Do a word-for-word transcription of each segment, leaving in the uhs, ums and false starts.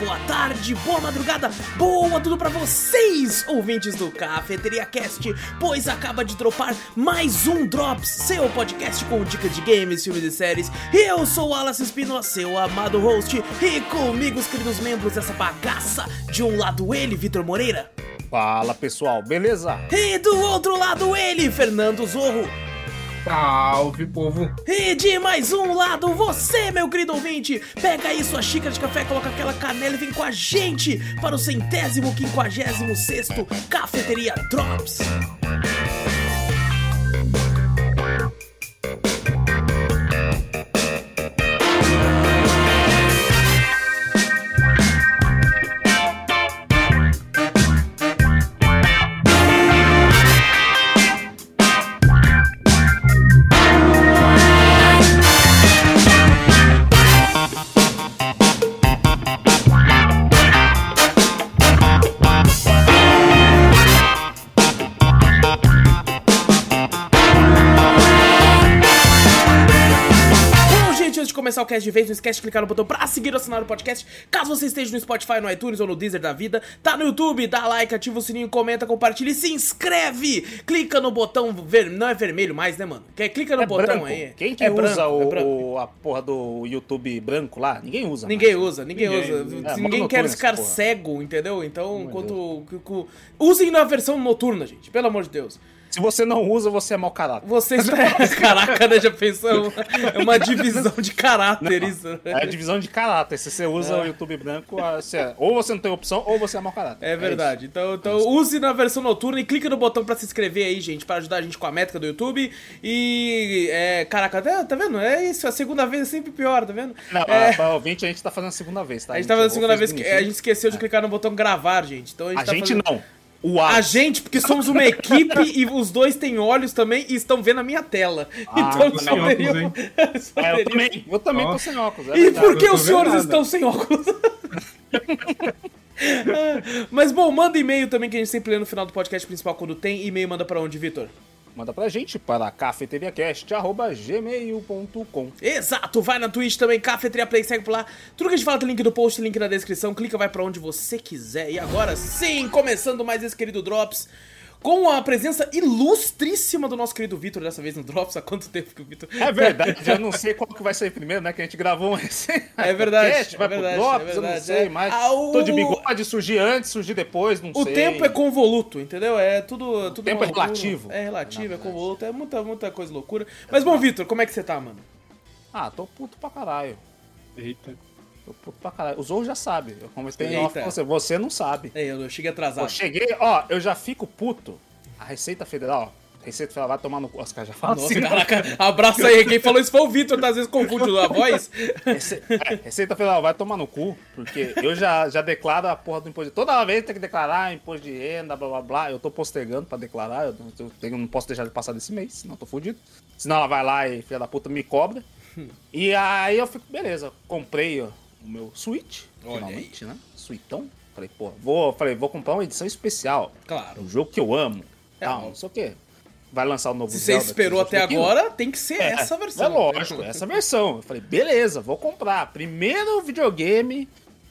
boa tarde, boa madrugada, boa tudo pra vocês, ouvintes do Cafeteria Cast, pois acaba de dropar mais um Drops, seu podcast com dicas de games, filmes e séries. Eu sou o Wallace Espínola, seu amado host, e comigo os queridos membros dessa bagaça. De um lado ele, Vitor Moreira. Fala pessoal, beleza? E do outro lado ele, Fernando Zorro. Salve, povo! E de mais um lado, você, meu querido ouvinte, pega aí sua xícara de café, coloca aquela canela e vem com a gente para o centésimo quinquagésimo sexto Cafeteria Drops. Começar o cast de vez, não esquece de clicar no botão pra seguir ou assinar o podcast. Caso você esteja no Spotify, no iTunes ou no Deezer da vida, tá no YouTube, dá like, ativa o sininho, comenta, compartilha e se inscreve. Clica no botão ver... não é vermelho mais, né, mano? Clica no é botão branco. aí. Quem que é usa branco, o, é a porra do YouTube branco lá? Ninguém usa. Ninguém mais. usa, ninguém, ninguém usa. É, ninguém quer ficar cego, entendeu? Então, quanto... usem na versão noturna, gente, pelo amor de Deus. Se você não usa, você é mau caráter. Você está... Caraca, né? Já pensou? É uma divisão de caráter não, isso. É a divisão de caráter. Se você usa é. o YouTube branco, você é... ou você não tem opção, ou você é mau caráter. É verdade. É então, então é use na versão noturna e clica no botão pra se inscrever aí, gente, pra ajudar a gente com a métrica do YouTube. E, é, caraca, tá vendo? É isso, a segunda vez é sempre pior, tá vendo? Não, é... pra ouvinte, a gente tá fazendo a segunda vez, tá? A gente, a gente tá fazendo a segunda vez, que a gente esqueceu de clicar no botão gravar, gente. Então a gente, a tá gente fazendo... não. Uau. A gente, porque somos uma equipe e os dois têm olhos também e estão vendo a minha tela. Ah, então eles poderiam... Eles poderiam... É, eu também, eu também oh. tô sem óculos. É e verdade, por que os senhores nada. estão sem óculos? Mas bom, manda e-mail também que a gente sempre lê no final do podcast principal quando tem. E-mail manda pra onde, Vitor? Manda pra gente para cafeteriacast arroba gmail ponto com. Exato, vai na Twitch também, Cafeteria Play, segue por lá. Tudo que a gente fala tem link no post, link na descrição, clica, vai pra onde você quiser. E agora sim, começando mais esse querido Drops, com a presença ilustríssima do nosso querido Vitor, dessa vez no Drops. Há quanto tempo que o Vitor... É verdade, eu não sei qual que vai sair primeiro, né? Que a gente gravou um recém. É verdade, podcast, vai é verdade, pro Drops, é verdade, eu não sei, é. mas ah, o... tô de bigode, surgir antes, surgir depois, não o sei. O tempo é convoluto, entendeu? É tudo... tudo o tempo é loucura. relativo. É relativo, é convoluto, é muita, muita coisa loucura. Mas bom, Vitor, como é que você tá, mano? Ah, tô puto pra caralho. Eita. Tô puto pra caralho. O Zorro já sabe. Eu comecei em off com você. Você não sabe. É, eu cheguei atrasado. Eu cheguei, ó, eu já fico puto. A Receita Federal, ó. Receita Federal vai tomar no cu. Os caras já falam Nossa, assim. Caraca, abraço aí. Quem falou isso foi o Vitor, às vezes confunde a voz. Rece... É, Receita Federal vai tomar no cu, porque eu já, já declaro a porra do imposto de... Toda vez tem que declarar imposto de renda, blá blá blá. Eu tô postergando pra declarar, eu, eu, tenho, eu não posso deixar de passar desse mês, senão eu tô fudido. Senão ela vai lá e filha da puta me cobra. E aí eu fico, beleza, comprei ó, o meu Switch, Olha finalmente, aí. né? Suitão. Falei, pô, vou, falei, vou comprar uma edição especial. Claro. Um jogo que eu amo. É, não, não sei o quê. Vai lançar o novo Se Zelda. você esperou até agora, tem que ser é, essa versão. É lógico, essa versão. Eu falei, beleza, vou comprar. Primeiro videogame,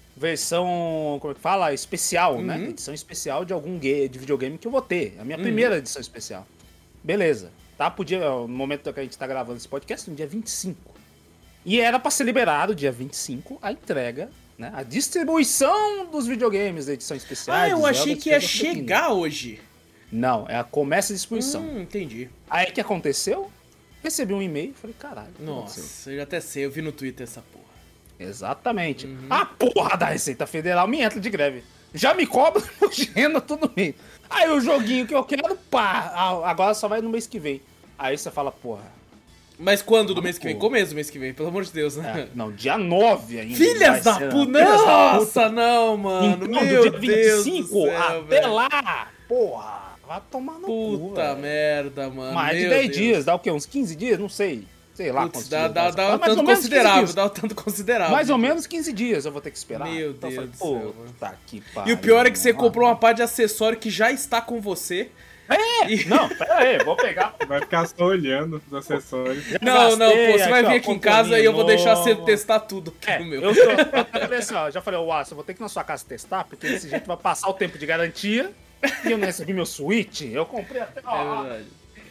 versão, como é que fala? Especial, uhum. né? Edição especial de algum game, de videogame que eu vou ter. A minha uhum. primeira edição especial. Beleza. Tá pro dia, no momento que a gente tá gravando esse podcast, no dia vinte e cinco. E era pra ser liberado, dia vinte e cinco, a entrega, né? A distribuição dos videogames da edição especial. Ah, eu achei que ia chegar hoje. Não, é a começa a distribuição. Hum, entendi. Aí o que aconteceu? Recebi um e-mail, falei, caralho. Nossa, eu já até sei, eu vi no Twitter essa porra. Exatamente. Uhum. A porra da Receita Federal me entra de greve. Já me cobra renda todo mês. Aí o joguinho que eu quero, pá, agora só vai no mês que vem. Aí você fala, porra. Mas quando do mês que vem? Começo do mês que vem, pelo amor de Deus, né? É, não, dia nove ainda. Filhas da puta! Nossa, não, mano. Então, meu do dia Deus vinte e cinco do céu, até velho. lá, porra. Vai tomar no Puta cu, Puta merda, mano. Mais de dez dias, dá o quê? Uns quinze dias? Não sei. Sei lá Putz, quantos dá, dias. Dá, dá, dá um tanto considerável, dá um tanto considerável. Mais ou menos quinze dias eu vou ter que esperar. Meu então, Deus falei, do céu. Tá que pariu. E o pior é que você comprou uma pá de acessório que já está com você. É, E- não, pera aí, vou pegar. Vai ficar só olhando os acessórios. Não, não, Gastei, pô, você vai aqui, vir ó, aqui em casa e eu vou deixar você testar tudo aqui É, no meu. eu, tô, eu falei assim, ó, já falei, ô, Watson, eu vou ter que ir na sua casa testar, porque desse jeito vai passar o tempo de garantia e eu não recebi meu Switch. Eu comprei até, É ó, verdade.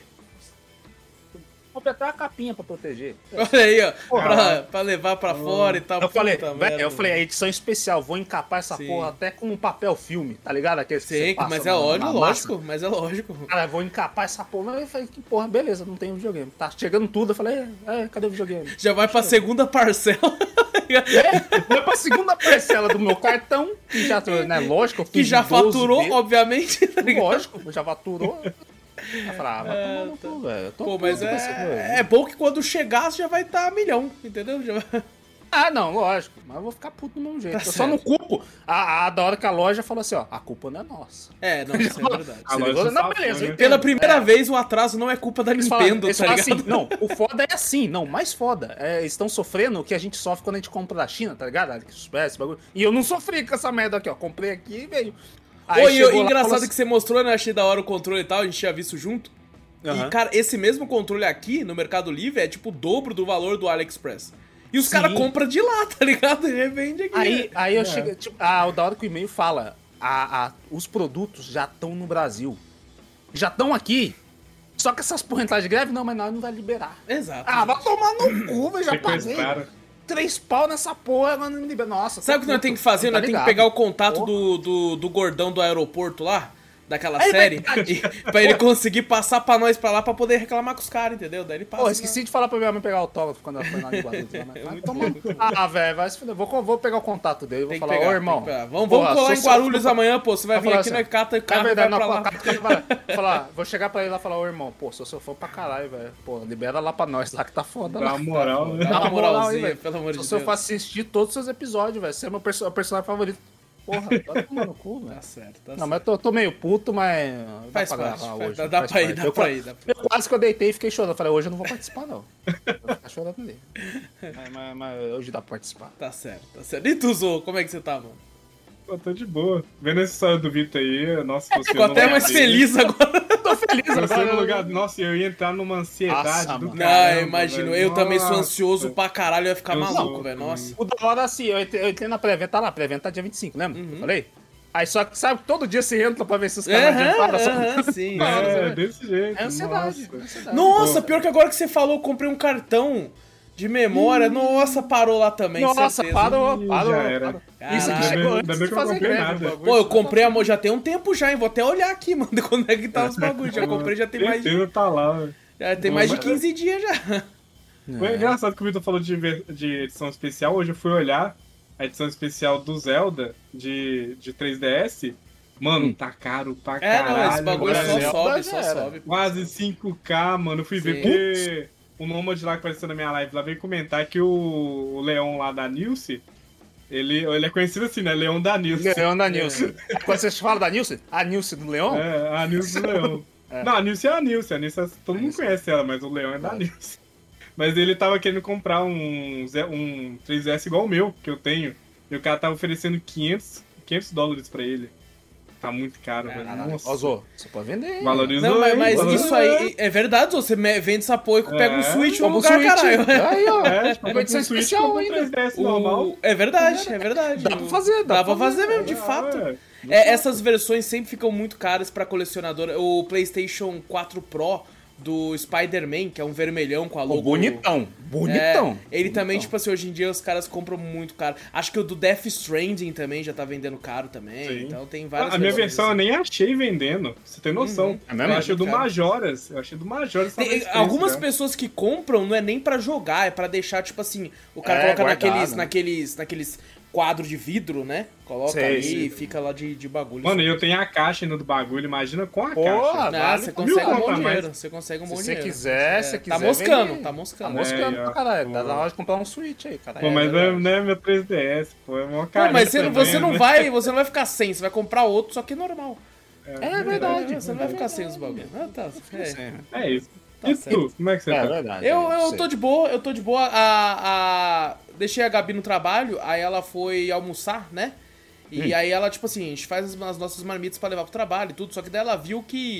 comprei até uma capinha pra proteger. Olha aí, ó, Porra. pra, pra levar pra fora e tal. Eu falei, puta velho, merda. eu falei, a edição especial, vou encapar essa Sim. porra até com um papel filme, tá ligado? Aquele que você Sim, passa mas é na- lógico, na lógico, massa. mas é lógico. Cara, eu vou encapar essa porra. Eu falei, que porra, beleza, não tem videogame. Tá chegando tudo, eu falei, é, cadê o videogame? Já vai pra segunda parcela. É, foi pra segunda parcela do meu cartão, que já, né, lógico, eu Que fiz já de doze faturou, vezes. obviamente. Tá ligado? Lógico, já faturou. Eu falei, ah, vai tomar no cu, velho. Eu tô Pô, mas puto com esse é, bagulho. é bom que quando chegar você já vai estar a milhão, entendeu? Já vai- Ah, não, lógico. Mas eu vou ficar puto do mesmo jeito. Tá eu só não certo. culpo. A, a da hora que a loja falou assim, ó, a culpa não é nossa. É, não, isso é verdade. A Você loja ligou? Não, safou, beleza, né? eu entendo. Pela primeira É. vez, o atraso não é culpa da Eles falam- Nintendo, eles tá falam ligado? assim, não, o foda é assim, não, mais foda. É, eles estão sofrendo o que a gente sofre quando a gente compra da China, tá ligado? AliExpress, esse bagulho. E eu não sofri com essa merda aqui, ó. Comprei aqui e veio. Aí Oi, chegou lá, engraçado falou que você mostrou, né? Achei da hora o controle e tal, a gente tinha visto junto. Aham. E, cara, esse mesmo controle aqui, no Mercado Livre, é tipo o dobro do valor do AliExpress. E os Sim. caras compram de lá, tá ligado? E revende aqui. Aí, aí eu É. cheguei. Tipo, ah, o da hora que o e-mail fala: a, a- os produtos já estão no Brasil. Já estão aqui. Só que essas porra entrar de greve, não, mas nós não vai liberar. Exato. Ah, vai tomar no cu, velho. Já paguei Sequestraram. três pau nessa porra, agora não me libera. Nossa, Sabe o tô que nós puto. temos que fazer? Tá Nós temos que ligado? pegar o contato Porra. do, do, do gordão do aeroporto lá, daquela É série, verdade. e, pra ele conseguir passar pra nós pra lá pra poder reclamar com os caras, entendeu? Daí ele passa. Pô, esqueci de falar pra minha mãe pegar o autógrafo quando ela foi lá em Guarulhos. Né? Mas- É mas muito toma- bom. Ah, velho, vai se fuder. Vou, vou pegar o contato dele. Vou Tem que falar, pegar, ô tem irmão. que pegar. Vamos, porra, vamos colar sou em seu- Guarulhos amanhã, pô. Você vai Vai vir falar aqui, assim, nós cata É carro e verdade, vai não, pra lá. cata- cata- cata- falar, vou chegar pra ele lá e falar, ô irmão, pô, sou seu fã pra caralho, velho. Pô, libera lá pra nós lá que tá foda Dá lá. uma moral, né? Dá Dá uma uma moral aí, moralzinha, velho. pelo amor de Sou seu Deus. fã, assistir todos os seus episódios, velho. Você é meu perso- personagem favorito. Porra, tá tomando no cu, velho. Tá certo, tá Não, certo. mas eu tô, tô meio puto, mas. dá Faz pra parte, gravar faz- hoje, dá- dá faz pra ir, parte. dá eu, pra qua- ir, dá pra eu quase que eu deitei e fiquei chorando. Eu falei, hoje eu não vou participar, não. Eu vou ficar chorando ali. Mas, mas- mas hoje dá pra participar. Tá certo, tá certo. E tu, Zou, como é que você tá, mano? Pô, tô de boa. Vendo essa história do Vitor aí, nossa, você Ficou no até lugar mais dele. feliz agora. Tô feliz Você agora. no lugar... Nossa, eu ia entrar numa ansiedade Nossa, do mano. Não, caramba, eu imagino. velho. Eu também sou Nossa. ansioso pra caralho, eu ia ficar Eu maluco, sou velho. Nossa. O da hora, assim, eu entrei, eu entrei na pré-venda, tá lá, pré-venda tá dia vinte e cinco, lembra? Uhum. Eu falei? Aí só que, sabe, todo dia você entra pra ver se os caras Aham, adiantaram. só- aham, sim. É, desse jeito. É ansiedade. nossa. é ansiedade. Nossa, pior que agora que você falou, eu comprei um cartão de memória. Nossa, parou lá também, Nossa, certeza. parou, Ih, parou. já era. parou. Caralho. Isso aqui Ainda chegou bem- antes ainda bem de que eu não fazer comprei greve. nada. o bagulho. Pô, eu comprei, amor, já tem um tempo já, hein? Vou até olhar aqui, mano, quando é que tá os bagulhos. Já comprei, já tem mais de, Certeza tá lá, velho. já tem Bom, mais de mas- quinze dias já. Foi engraçado que o Vitor falou de, ver- de edição especial. Hoje eu fui olhar a edição especial do Zelda de, de três D S. Mano, tá caro pra É, caralho. não, esse bagulho agora só Zelda sobe, já só era. sobe. Quase cinco K, mano. Eu fui ver Sim. porque o Nomad lá que apareceu na minha live lá veio comentar que o, o Leon lá da Nilce, ele, ele é conhecido assim, né? Leon da Nilce. Leão da Nilce. Quando você fala da Nilce, a Nilce do Leão? É, a Nilce do Leon. É. Não, a Nilce é a Nilce. A Nilce é- todo mundo conhece ela, mas o Leon é da Nilce. Mas ele tava querendo comprar um, Ze- um três D S igual o meu, que eu tenho. E o cara tava oferecendo quinhentos, quinhentos dólares pra ele. Tá muito caro, velho. Nossa. Ó, Zô, você pode vender. hein? Valorizou, Não, mas, hein? mas Valorizou. isso aí é verdade, você me- vende essa porra e pega um É, Switch no Compra um lugar, Switch. caralho. Aí, ó. É, tipo, Uma edição um Switch especial com um ainda. três D S O- normal. É verdade, é verdade. Dá pra fazer, dá Dá pra pra fazer fazer. mesmo, de fato. É. É, essas versões sempre ficam muito caras pra colecionador. O PlayStation quatro Pro do Spider-Man, que é um vermelhão com a Pô, logo... bonitão. Bonitão. É, ele também, Bonitão. tipo assim, hoje em dia os caras compram muito caro. Acho que o do Death Stranding também já tá vendendo caro também. Sim. Então tem várias A minha versões versão eu assim. nem achei vendendo, pra você ter noção. É mesmo? Eu achei do Cara. Majoras. Eu achei do Majoras. tava Tem- nesse preço, algumas já. pessoas que compram não é nem pra jogar, é pra deixar, tipo assim, o cara É, coloca guardado, naqueles, né? naqueles, naqueles quadros de vidro, né? Coloca Sei, ali sei. e fica lá de, de bagulho. Mano, e eu tenho a caixa ainda do bagulho, imagina com a Porra, caixa. Não, vale você pra consegue mil um conto monte a de mais. dinheiro. Você consegue um monte Se de você dinheiro. quiser, É, se Tá quiser moscando, vender. tá moscando. Tá moscando É, pra ó. caralho. Tá Pô. na hora de comprar um Switch aí, cara. Pô, É mas não é, verdade. não é meu três D S, pô. É uma Pô, cara. mas você, você não vai, você não vai ficar sem, você vai comprar outro, só que normal. É verdade. Você não vai ficar sem os bagulhos. Ah, tá. É. Sim. É isso. Tá e certo. tu? Como é que você É tá? verdade. Eu, é, eu sei. tô de boa, eu tô de boa. A, a... Deixei a Gabi no trabalho, aí ela foi almoçar, né? E Hum. aí ela, tipo assim, a gente faz as, as nossas marmitas pra levar pro trabalho e tudo, só que daí ela viu que,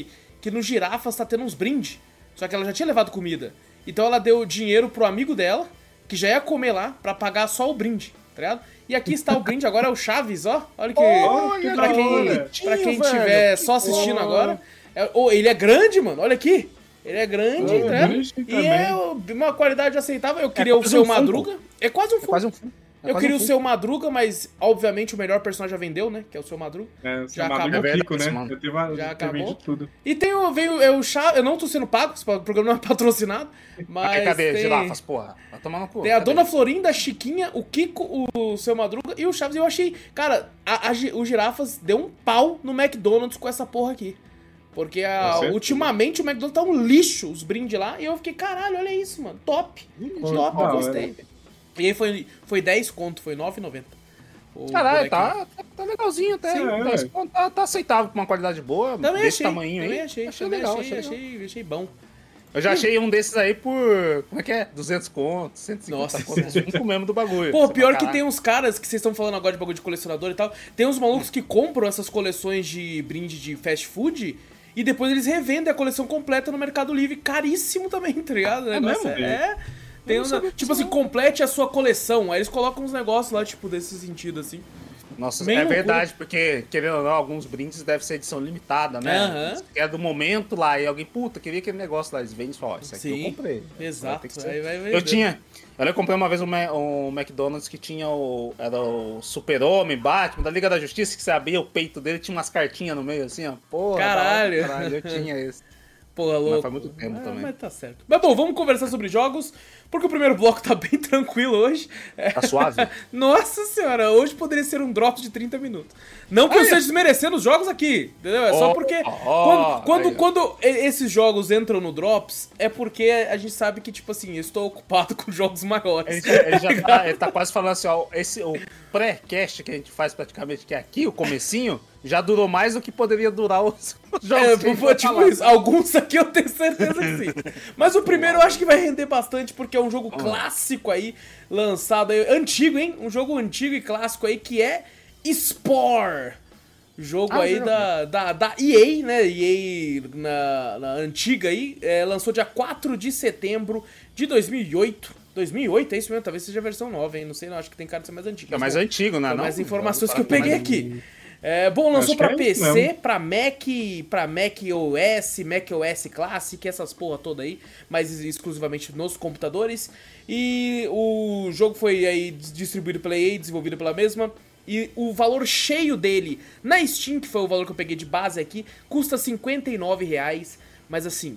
que no Girafas tá tendo uns brindes. Só que ela já tinha levado comida. Então ela deu dinheiro pro amigo dela, que já ia comer lá, pra pagar só o brinde, tá ligado? E aqui está o brinde, agora é o Chaves, ó. Olha que... Olha, pra quem, pra quem estiver só assistindo agora. É, oh, ele é grande, mano, olha aqui. Ele é grande, oh, né? E é uma qualidade aceitável. Eu queria é o seu um Madruga. É quase um Funko. É quase um Funko. É eu queria um o seu Madruga, mas obviamente o melhor personagem já vendeu, né? Que é o seu Madruga. É, o seu já Madruga acabou. É rico, né? Eu tenho uma, já acabou. Tudo. E tem o, veio, é o Chaves, eu não tô sendo pago, esse programa não é patrocinado, mas Aqui, cadê? tem... Girafas, porra. Vai tomar no cu. Tem a cadê? Dona Florinda, a Chiquinha, o Kiko, o seu Madruga e o Chaves. Eu achei, cara, a, a, o Girafas deu um pau no McDonald's com essa porra aqui. Porque a, ultimamente o McDonald's tá um lixo, os brindes lá, e eu fiquei, caralho, olha isso, mano, top, Hum, top, ah, eu gostei. É. E aí foi, foi dez conto, foi nove reais e noventa centavos. Caralho, tá, tá, tá legalzinho até. Sim, é, dez conto, tá, tá aceitável com uma qualidade boa, também desse achei, tamanho também aí. achei, achei também legal, achei, achei, achei, achei bom. Eu já achei um desses aí por, como é que é? duzentos contos, cento e cinquenta Nossa. contos, um mesmo do bagulho. Pô, Você pior fala, que tem uns caras que vocês estão falando agora de bagulho de colecionador e tal, tem uns malucos que compram essas coleções de brinde de fast food e depois eles revendem a coleção completa no Mercado Livre, caríssimo também, tá ligado? É mesmo? É, é. Tem um, tipo assim, complete a sua coleção, aí eles colocam uns negócios lá, tipo, desse sentido, assim. Nossa, Bem é loucura. verdade, porque, querendo ou não, alguns brindes devem ser edição limitada, né? Uhum. É do momento lá, e alguém, puta, queria aquele negócio lá, eles vendem só, isso aqui Sim, eu comprei. exato, Vai ter que ser. aí vai vender. Eu tinha, eu comprei uma vez um, Ma- um McDonald's que tinha o, era o Super-Homem, Batman, da Liga da Justiça, que você abria o peito dele, tinha umas cartinhas no meio, assim, ó, porra. Caralho. da hora, caralho, eu tinha esse. Porra, louco. faz muito tempo Ah, também. Mas tá certo. Mas bom, vamos conversar sobre jogos, porque o primeiro bloco tá bem tranquilo hoje. É. Tá suave? Nossa senhora, hoje poderia ser um drops de trinta minutos. Não que eu esteja desmerecendo os jogos aqui, entendeu? É só Oh, porque oh, quando, quando, aí, ó. quando esses jogos entram no drops, é porque a gente sabe que, tipo assim, eu estou ocupado com jogos maiores. Ele, ele já tá, ele tá quase falando assim, ó, esse, o pré-cast que a gente faz praticamente, que é aqui, o comecinho, já durou mais do que poderia durar os, os jogos É, que a gente pô, vai tipo falar. isso, alguns aqui eu tenho certeza que sim. Mas o primeiro eu acho que vai render bastante, porque é um jogo clássico aí, lançado aí, antigo, hein? Um jogo antigo e clássico aí, que é Spore. Jogo Ah, aí jogo. da, da, da E A, né? E A na, na antiga aí, é, lançou dia quatro de setembro de dois mil e oito. dois mil e oito, é isso mesmo? Talvez seja a versão nova, hein? Não sei, não, acho que tem cara de ser mais antigo. É mais antigo, né? São não? mais informações Vamos que eu falar peguei mais aqui. É, bom, lançou Acho que pra é isso P C, mesmo. pra Mac, pra Mac O S, Mac O S Classic, essas porra toda aí, mas exclusivamente nos computadores. E o jogo foi aí distribuído pela E A, desenvolvido pela mesma. E o valor cheio dele na Steam, que foi o valor que eu peguei de base aqui, custa cinquenta e nove reais. Mas assim,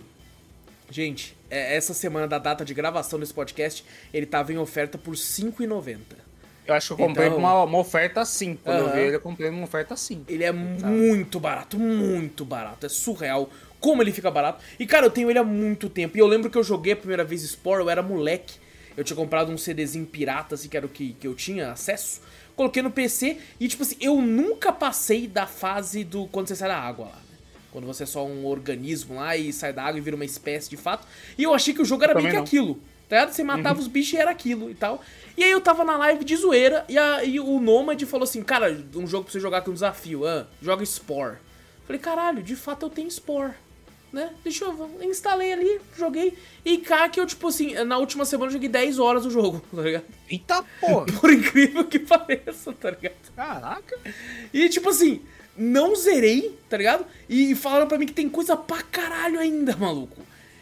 gente, é, essa semana da data de gravação desse podcast, ele tava em oferta por cinco reais e noventa centavos. Eu acho que eu comprei Então- uma, uma oferta assim. Quando Aham. eu vi ele, eu comprei uma oferta assim. Ele é muito barato, muito barato. É surreal como ele fica barato. E, cara, eu tenho ele há muito tempo. E eu lembro que eu joguei a primeira vez Spore, eu era moleque. Eu tinha comprado um CDzinho pirata, assim, que era o que, que eu tinha acesso. Coloquei no P C e, tipo assim, eu nunca passei da fase do quando você sai da água lá, né? Quando você é só um organismo lá e sai da água e vira uma espécie de fato. E eu achei que o jogo era Eu bem que também não. aquilo. Tá ligado? Você matava os bichos e era aquilo e tal. E aí eu tava na live de zoeira e, a, e o Nomad falou assim, cara, um jogo pra você jogar aqui, um desafio, ah, joga Spore. Falei, caralho, de fato eu tenho Spore, né? Deixa eu, instalei ali, joguei. E cá que eu, tipo assim, na última semana eu joguei dez horas o jogo, tá ligado? Eita porra! Por incrível que pareça, tá ligado? Caraca! E tipo assim, não zerei, tá ligado? E falaram pra mim que tem coisa pra caralho ainda, maluco.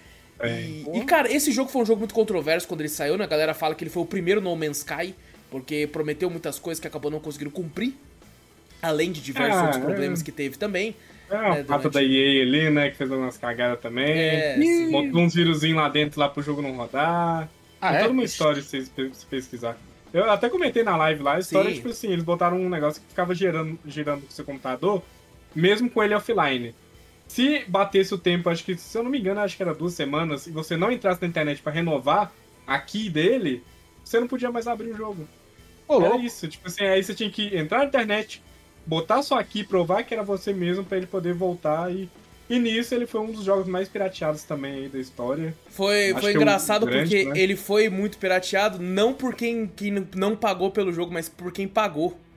É. E, e, cara, esse jogo foi um jogo muito controverso quando ele saiu, né? A galera fala que ele foi o primeiro No Man's Sky, porque prometeu muitas coisas que acabou não conseguindo cumprir. Além de diversos Ah, outros é. problemas que teve também. É, né, o fato durante- da E A ali, né, que fez umas cagadas também. É, sim. Botou uns vírusinhos lá dentro lá pro jogo não rodar. Ah, Tem é? toda uma história se vocês pe- se pesquisar. Eu até comentei na live lá, a história, Sim. tipo assim, eles botaram um negócio que ficava girando, girando com o seu computador, mesmo com ele offline. Se batesse o tempo, acho que, se eu não me engano, acho que era duas semanas, e você não entrasse na internet pra renovar a key dele, você não podia mais abrir o jogo. Ô, Era louco. isso, tipo assim, aí você tinha que entrar na internet, botar sua key, provar que era você mesmo pra ele poder voltar e... E nisso ele foi um dos jogos mais pirateados também aí da história. Foi, Acho foi que é um engraçado grande, porque né? ele foi muito pirateado, não por quem, quem não pagou pelo jogo, mas por quem pagou.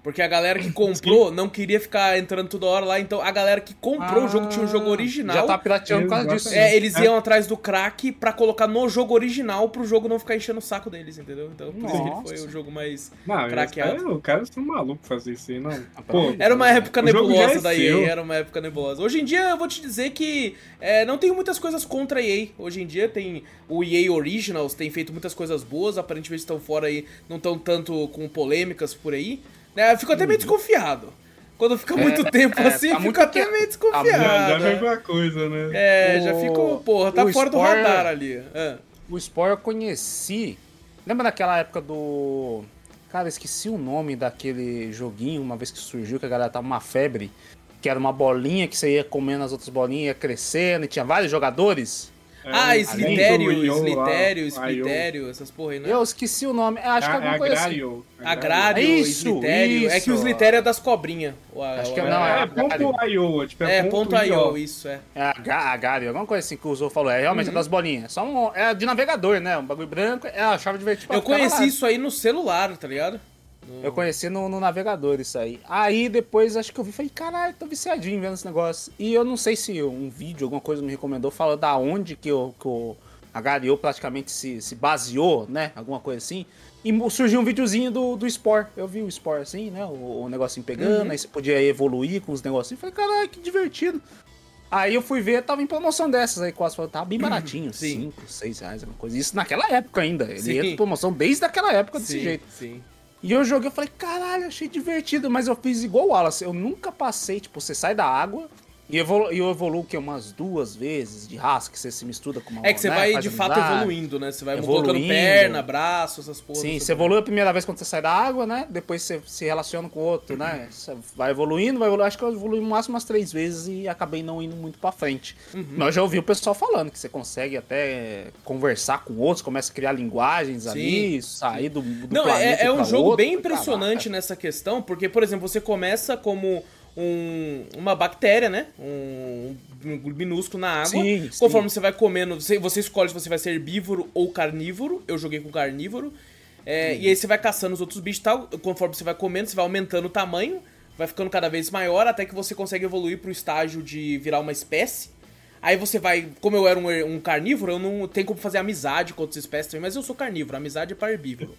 Porque a galera que comprou Sim. não queria ficar entrando toda hora lá, então a galera que comprou ah, o jogo tinha um jogo original. Já tá pirateando por causa disso. É, eles iam é. atrás do crack pra colocar no jogo original pro jogo não ficar enchendo o saco deles, entendeu? Então por Nossa. isso que ele foi o jogo mais não, craqueado. O cara é um maluco fazer isso aí, não. Pô, era uma época nebulosa é da E A, era uma época nebulosa. Hoje em dia eu vou te dizer que é, não tenho muitas coisas contra a E A. Hoje em dia tem o E A Originals, tem feito muitas coisas boas, aparentemente estão fora aí, não estão tanto com polêmicas por aí. É, eu fico até meio desconfiado. Quando fica muito é, tempo é, assim, tá eu fico até meio desconfiado. Já vem com a coisa, né? É, o, já fico, porra, tá fora Spore, do radar ali. É. O Spore eu conheci. Lembra daquela época do. Cara, esqueci o nome daquele joguinho, uma vez que surgiu, que a galera tava uma febre. Que era uma bolinha que você ia comendo as outras bolinhas, ia crescendo, e tinha vários jogadores. É, ah, Slitério, Slitério, Slitério, essas porra aí, né? Eu esqueci o nome, acho que é alguma coisa assim. Agrário, Slitério. É que o Slitério é das cobrinhas. Acho que não, é, é ponto .io, tipo, é, é ponto .io, isso, é. É Agrário, alguma coisa assim que o Zou falou, é realmente uhum. é das bolinhas. Só um, é de navegador, né? Um bagulho branco, é a chave de vertical. Eu conheci isso aí no celular, tá ligado? No... Eu conheci no, no navegador isso aí. Aí depois acho que eu vi e falei, caralho, tô viciadinho vendo esse negócio. E eu não sei se um vídeo, alguma coisa me recomendou, falou da onde que o, que o Agariô praticamente se, se baseou, né? Alguma coisa assim. E surgiu um videozinho do, do Spore. Eu vi o Spore assim, né? O, o negocinho pegando, uhum. aí você podia evoluir com os negocinhos. Falei, caralho, que divertido. Aí eu fui ver, tava em promoção dessas aí, quase tava bem baratinho, cinco, seis reais, alguma coisa. Isso naquela época ainda. Ele sim. ia em promoção desde aquela época desse sim, jeito. Sim. E eu joguei, eu falei, caralho, achei divertido, mas eu fiz igual o Wallace, eu nunca passei, tipo, você sai da água e evolu eu evoluo que umas duas vezes de raça, que você se mistura com uma... É que você né, vai, de fato, amizade, evoluindo, né? Você vai evoluindo. colocando perna, braço, essas porras. Sim, você evolui a primeira vez quando você sai da água, né? Depois você se relaciona com o outro, né? Você vai evoluindo, vai evoluindo. Acho que eu evolui no máximo umas três vezes e acabei não indo muito pra frente. Uhum. Mas eu já ouvi o pessoal falando que você consegue até conversar com outros, começa a criar linguagens sim, ali, sair do, do não, planeta é, é um jogo outro, bem impressionante caraca. nessa questão, porque, por exemplo, você começa como... Um, uma bactéria, né? Um, um minúsculo na água. Sim, Conforme sim. você vai comendo, você, você escolhe se você vai ser herbívoro ou carnívoro. Eu joguei com carnívoro. É, e aí você vai caçando os outros bichos e tal. Conforme você vai comendo, você vai aumentando o tamanho. Vai ficando cada vez maior até que você consegue evoluir pro estágio de virar uma espécie. Aí você vai... Como eu era um, um carnívoro, eu não tenho como fazer amizade com outras espécies também. Mas eu sou carnívoro, a amizade é para herbívoro.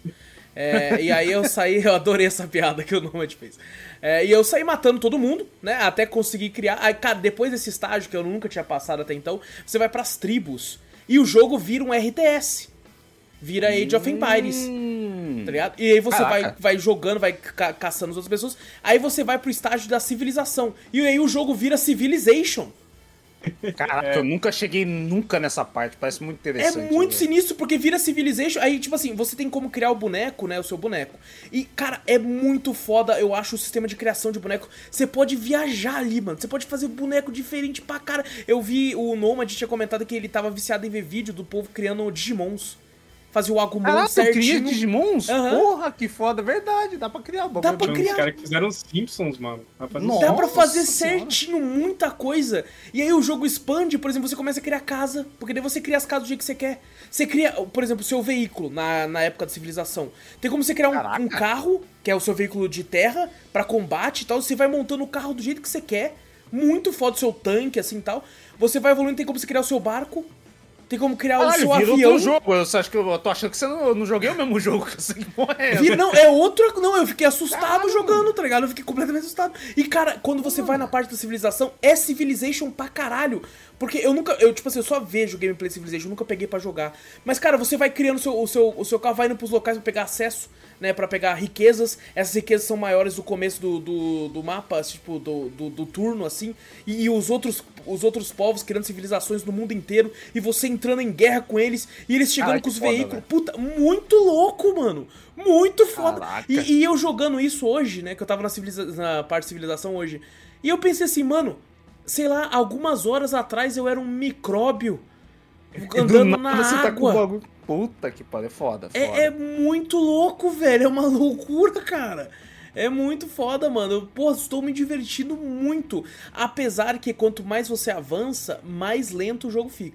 É, e aí eu saí, eu adorei essa piada que o Nomad fez. É, e eu saí matando todo mundo, né? Até conseguir criar. Aí, cara, depois desse estágio que eu nunca tinha passado até então, você vai pras tribos. E o jogo vira um R T S. Vira Age of Empires. Hum, tá ligado? E aí você vai, vai jogando, vai ca caçando as outras pessoas. Aí você vai pro estágio da civilização. E aí o jogo vira Civilization. Caraca, é. eu nunca cheguei nunca nessa parte, parece muito interessante. É muito né? sinistro, porque vira Civilization, aí tipo assim, você tem como criar o boneco, né, o seu boneco. E, cara, é muito foda, eu acho, o sistema de criação de boneco. Você pode viajar ali, mano, você pode fazer boneco diferente pra cara. Eu vi, o Nomad tinha comentado que ele tava viciado em ver vídeo do povo criando Digimons. Fazia o Agumon Caraca, certinho. Cria Digimons? Uhum. Porra, que foda, verdade. Dá pra criar. Dá pra criar. Os caras que fizeram os Simpsons, mano. Dá pra, Nossa, Dá pra fazer certinho senhora. muita coisa. E aí o jogo expande, por exemplo, você começa a criar casa, porque daí você cria as casas do jeito que você quer. Você cria, por exemplo, o seu veículo na, na época da civilização. Tem como você criar um, um carro, que é o seu veículo de terra, pra combate e tal. Você vai montando o carro do jeito que você quer. Muito foda o seu tanque, assim e tal. Você vai evoluindo, tem como você criar o seu barco. Tem como criar ah, o seu avião. Outro jogo. Eu, acho que eu, eu tô achando que você não, eu não joguei o mesmo jogo que você morreu. Vira, não, é outro. Não, eu fiquei assustado Caramba. jogando, tá ligado? Eu fiquei completamente assustado. E, cara, quando você vai na parte da civilização, é Civilization pra caralho. Porque eu nunca. Eu, tipo assim, eu só vejo gameplay de Civilization, eu nunca peguei pra jogar. Mas, cara, você vai criando o seu, o seu, o seu carro, vai indo pros locais pra pegar acesso, né? Pra pegar riquezas. Essas riquezas são maiores do começo do, do, do mapa, tipo, do, do, do turno, assim. E, e os outros. Os outros povos criando civilizações no mundo inteiro e você entrando em guerra com eles e eles chegando Cara, com os foda, veículos. Véio. Puta, muito louco, mano. Muito foda. E, e eu jogando isso hoje, né? Que eu tava na, civiliza na parte de civilização hoje. E eu pensei assim, mano, sei lá, algumas horas atrás eu era um micróbio andando na água. Tá com o bagulho. Puta que pariu, é foda, foda. É, é muito louco, velho. É uma loucura, cara. É muito foda, mano. Pô, estou me divertindo muito. Apesar que quanto mais você avança, mais lento o jogo fica.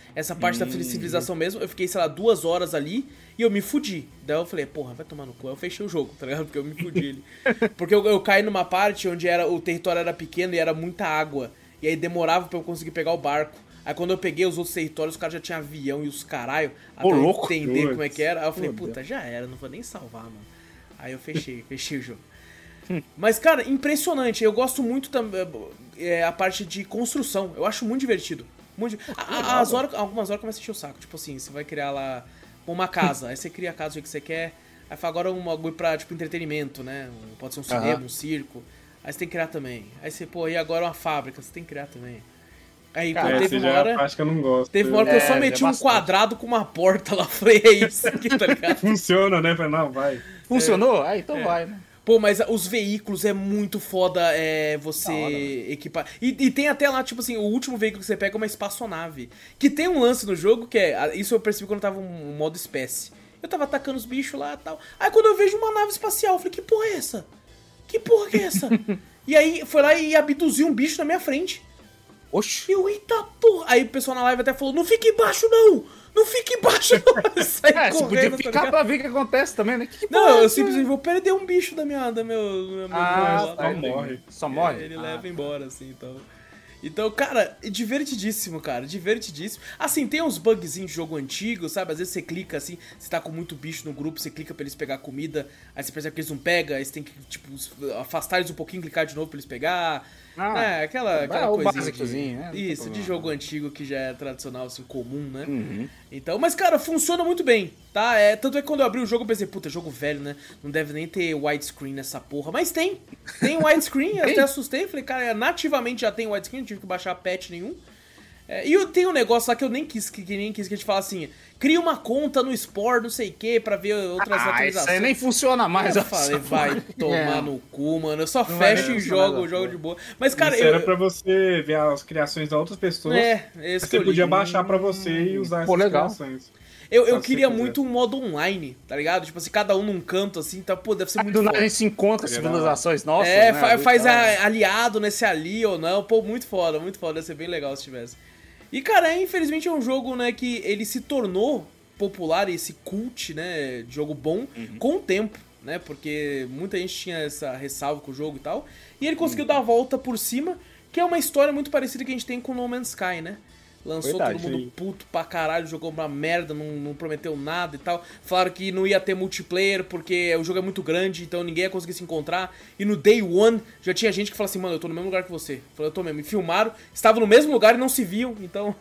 essa parte hum. da civilização mesmo, eu fiquei, sei lá, duas horas ali e eu me fudi. Daí eu falei, porra, vai tomar no cu. Aí eu fechei o jogo, tá ligado? Porque eu me fudi ali. Porque eu, eu caí numa parte onde era, o território era pequeno e era muita água. E aí demorava pra eu conseguir pegar o barco. Aí quando eu peguei os outros territórios, os caras já tinham avião e os caralho. Até Ô, eu louco. entender Putz. como é que era. Aí eu falei, Meu puta, Deus. já era, não vou nem salvar, mano. Aí eu fechei, fechei o jogo. Mas, cara, impressionante. Eu gosto muito também é, a parte de construção. Eu acho muito divertido. Muito... A, as horas, algumas horas começa a encher o saco. Tipo assim, você vai criar lá uma casa. Aí você cria a casa do jeito que você quer. Aí fala, agora um bagulho pra, tipo, entretenimento, né? Pode ser um cinema, Aham. um circo. Aí você tem que criar também. Aí você, pô, e agora uma fábrica? Você tem que criar também. Aí, Cara, pô, Essa teve já uma é a hora... parte que eu não gosto. Teve uma hora que eu É, só é meti um bastante. quadrado com uma porta lá. Falei, é isso aqui, tá ligado? Funciona, né? Falei, não, vai. Funcionou? Ah, então É. vai, né? Pô, mas os veículos é muito foda é, Da você hora, velho. equipar. E, e tem até lá, tipo assim, o último veículo que você pega é uma espaçonave. Que tem um lance no jogo que é. Isso eu percebi quando eu tava no modo espécie. Eu tava atacando os bichos lá e tal. Aí quando eu vejo uma nave espacial, eu falei, que porra é essa? Que porra que é essa? E aí foi lá e abduziu um bicho na minha frente. Oxi. Eu, eita porra! Aí o pessoal na live até falou, não fica embaixo não! Não fica embaixo não! Sai É, você podia correndo, tá ficar ligado? pra ver o que acontece também, né? Que que Não, porra é eu essa? simplesmente vou perder um bicho da minha, da meu, do meu, Ah, meu tá, só morre. Só morre? Ele Ah, leva embora, assim, então. Então, cara, é divertidíssimo, cara, divertidíssimo. Assim, tem uns bugzinhos de jogo antigo, sabe? Às vezes você clica assim, você tá com muito bicho no grupo, você clica pra eles pegar comida, aí você percebe que eles não pegam, aí você tem que, tipo, afastar eles um pouquinho, clicar de novo pra eles pegar. Ah, é, aquela, é aquela o coisinha básicozinho, de, né? Não tem Isso, de problema. jogo antigo que já é tradicional, assim, comum, né? Uhum. Então, mas cara, funciona muito bem, tá? É, tanto é que quando eu abri o jogo eu pensei, puta, jogo velho, né? Não deve nem ter widescreen nessa porra. Mas tem, tem widescreen, eu até assustei. Falei, cara, nativamente já tem widescreen, não tive que baixar patch nenhum. É, e eu tenho um negócio lá que eu nem quis, que, que nem quis que a gente fala assim, cria uma conta no Sport, não sei o que, pra ver outras Ah, isso atualizações. aí nem funciona mais. Eu olha falei, só. vai tomar É. no cu, mano. Eu só Não vai fecho e funcionar jogo, da jogo porra. de boa. Mas, cara, Isso eu... era pra você ver as criações da outras pessoas. É, esse que Você eu podia li. baixar pra você e usar Pô, essas legal. criações. Eu, eu Caso queria você quiser. muito um modo online, tá ligado? Tipo assim, cada um num canto, assim, tá, pô, deve ser Aí muito do nada a foda. gente se encontra Seria civilizações nossas. É, né, fa- ali e faz tal. a- aliado nesse ali ou não. Pô, muito foda, muito foda. Ia ser bem legal se tivesse. E, cara, é, infelizmente é um jogo, né, que ele se tornou popular, esse cult, né, de jogo bom, Uhum. com o tempo, né, porque muita gente tinha essa ressalva com o jogo e tal. E ele conseguiu dar a volta por cima, que é uma história muito parecida que a gente tem com No Man's Sky, né? Lançou Verdade, todo mundo sim. puto pra caralho, jogou uma merda, não, não prometeu nada e tal. Falaram que não ia ter multiplayer porque o jogo é muito grande, então ninguém ia conseguir se encontrar. E no Day One já tinha gente que falou assim, mano, eu tô no mesmo lugar que você. Eu falei, eu tô mesmo. E filmaram, estavam no mesmo lugar e não se viam, então...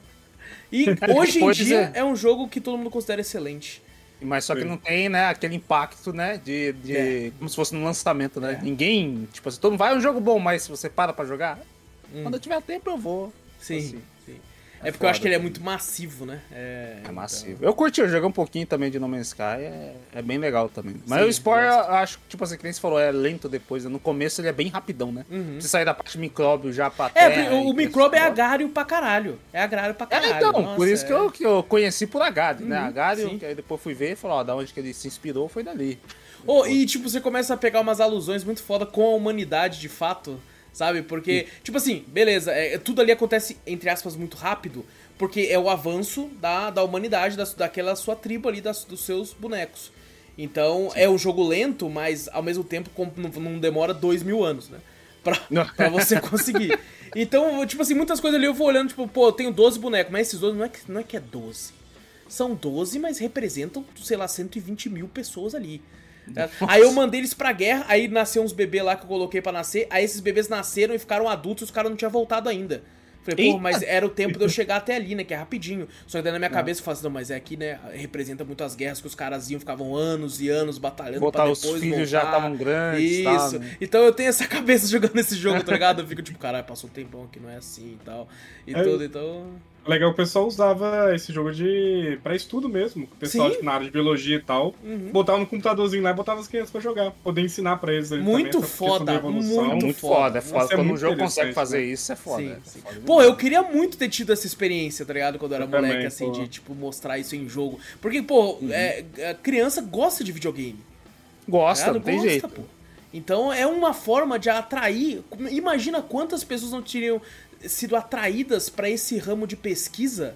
E hoje em Pois dia é. é um jogo que todo mundo considera excelente. Mas só que não tem, né, aquele impacto, né, de... de É. como se fosse no lançamento, né? É. Ninguém, tipo assim, todo mundo vai, é um jogo bom, mas se você para pra jogar, Hum. quando eu tiver tempo eu vou. Sim, Assim. sim. É É porque eu acho foda, que ele é assim. muito massivo, né? É, É então- massivo. Eu curti, eu joguei um pouquinho também de No Man's Sky, é, é bem legal também. Mas Sim, o Spore, eu eu gosto. acho, tipo assim, que nem você falou, é lento depois. né? No começo ele é bem rapidão, né? Uhum. Você sair da parte de micróbio já pra É, terra. o, o e micróbio é coisa. agrário pra caralho. É agrário pra caralho. É, então, Nossa, por isso é. que, eu, que eu conheci por Agário, né? Uhum, Agário, sim. que aí depois fui ver e falou, ó, da onde que ele se inspirou foi dali. Oh, e tipo, você começa a pegar umas alusões muito foda com a humanidade de fato, sabe? Porque, tipo assim, beleza, é, tudo ali acontece, entre aspas, muito rápido, porque é o avanço da, da humanidade, da, daquela sua tribo ali, das, dos seus bonecos. Então, é um jogo lento, mas ao mesmo tempo com- não, não demora dois mil anos, né? Pra, pra você conseguir. Então, tipo assim, muitas coisas ali eu vou olhando, tipo, pô, eu tenho doze bonecos, mas esses doze não é que, não é, que é doze. São doze, mas representam, sei lá, cento e vinte mil pessoas ali. Tá? Aí eu mandei eles pra guerra, aí nasceu uns bebês lá que eu coloquei pra nascer, aí esses bebês nasceram e ficaram adultos e os caras não tinham voltado ainda. Falei, pô, Eita! mas era o tempo de eu chegar até ali, né, que é rapidinho. Só que daí na minha cabeça eu falo assim, não, mas é aqui, né, representa muito as guerras que os caras iam, ficavam anos e anos batalhando Botar pra os depois filhos voltar. já estavam grandes, Isso. tal, né? Então eu tenho essa cabeça jogando esse jogo, tá ligado? Eu fico tipo, caralho, passou um tempão aqui, não é assim e tal. E É. tudo, então... Legal, o pessoal usava esse jogo de pra estudo mesmo. O pessoal, Sim. tipo, na área de biologia e tal, Uhum. botava no computadorzinho lá e botava as crianças pra jogar. Poder ensinar pra eles ali Muito também, essa questão foda, da evolução. É Muito muito foda. foda, é foda. Nossa, é Quando um muito jogo consegue interessante, fazer né? isso, é foda. Sim, é sim. foda Pô, eu queria muito ter tido essa experiência, tá ligado? Quando eu era Eu moleque, também, assim, pô. de, tipo, mostrar isso em jogo. Porque, pô, Uhum. é, a criança gosta de videogame. Gosta, Tá não ligado? tem Gosta, jeito. pô. Então é uma forma de atrair. Imagina quantas pessoas não teriam sido atraídas pra esse ramo de pesquisa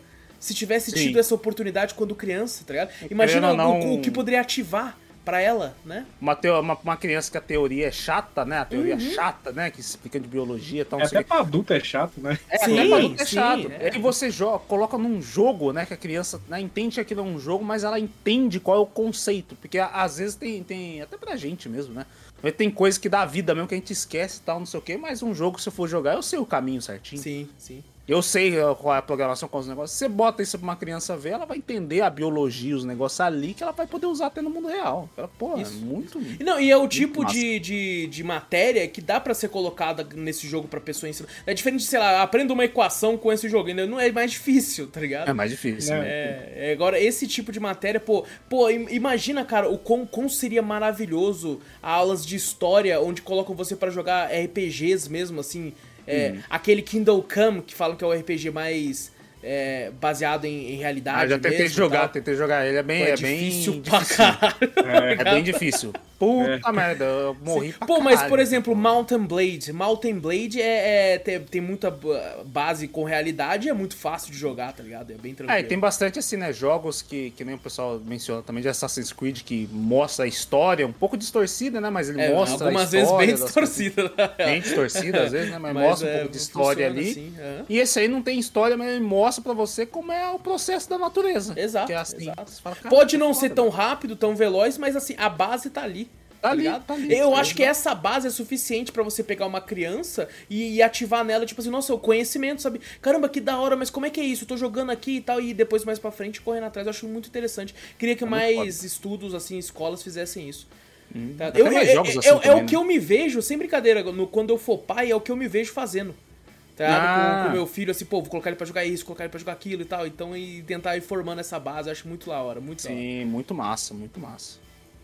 se tivesse Sim. tido essa oportunidade quando criança, tá ligado? Imagina não, o, o que poderia ativar pra ela, né? Uma, teo, uma, uma criança que a teoria é chata, né? A teoria uhum. chata, né? Que se explica de biologia e tal. É, até pra adulto é chato, né? É, sim, até pra adulto é sim, chato. é. Aí você joga, coloca num jogo, né? Que a criança, né, entende que aquilo é um jogo, mas ela entende qual é o conceito. Porque às vezes tem, tem até pra gente mesmo, né? Tem coisa que dá vida mesmo que a gente esquece e tal, não sei o quê. Mas um jogo, se eu for jogar, eu sei o caminho certinho. Sim, sim. Eu sei qual é a programação, qual é os negócios. Você bota isso pra uma criança ver, ela vai entender a biologia, os negócios ali, que ela vai poder usar até no mundo real. Ela, pô, é muito... Não, e é o tipo de, de, de matéria que dá pra ser colocada nesse jogo pra pessoa ensinar. É diferente de, sei lá, aprenda uma equação com esse jogo. Ainda não é mais difícil, tá ligado? É mais difícil. É, é, é, agora, esse tipo de matéria, pô... Pô, imagina, cara, o quão, quão seria maravilhoso aulas de história onde colocam você pra jogar R P Gs mesmo, assim... É, hum. Aquele Kingdom Come, que falam que é o R P G mais é, baseado em, em realidade. Ah, já tentei mesmo, jogar, tentei jogar. Ele é bem, Pô, é, é difícil bem pra difícil. Caralho. É, é bem difícil. Puta é. merda, eu morri Sim. pra Pô, caralho. mas por exemplo, Mountain Blade. Mountain Blade é, é, tem, tem muita base com realidade e é muito fácil de jogar, tá ligado? É bem tranquilo. É, e tem bastante assim, né, jogos que, que nem o pessoal menciona também de Assassin's Creed, que mostra a história, um pouco distorcida, né, mas ele é, mostra algumas a história. vezes bem distorcida. Bem distorcida, às vezes, né, mas, mas mostra é, um pouco de história ali. Assim, é. E esse aí não tem história, mas ele mostra pra você como é o processo da natureza. Exato, que é assim, exato. Fala, pode não ser tão rápido, tão veloz, mas assim, a base tá ali. Tá, tá ali, ligado? tá ali. Eu tá acho ali. que essa base é suficiente pra você pegar uma criança e, e ativar nela, tipo assim, nossa, o conhecimento, sabe? Caramba, que da hora, mas como é que é isso? Eu tô jogando aqui e tal, e depois mais pra frente correndo atrás. Eu acho muito interessante. Queria que é mais estudos, assim, escolas fizessem isso. Hum, tá? eu, mais eu, jogos eu, assim é, também, é o né? que eu me vejo, sem brincadeira, no, quando eu for pai, é o que eu me vejo fazendo. Tá? Ah. Com o meu filho, assim, pô, vou colocar ele pra jogar isso, colocar ele pra jogar aquilo e tal. Então, e tentar ir formando essa base, eu acho muito da hora, muito da hora. Sim, muito massa, muito massa.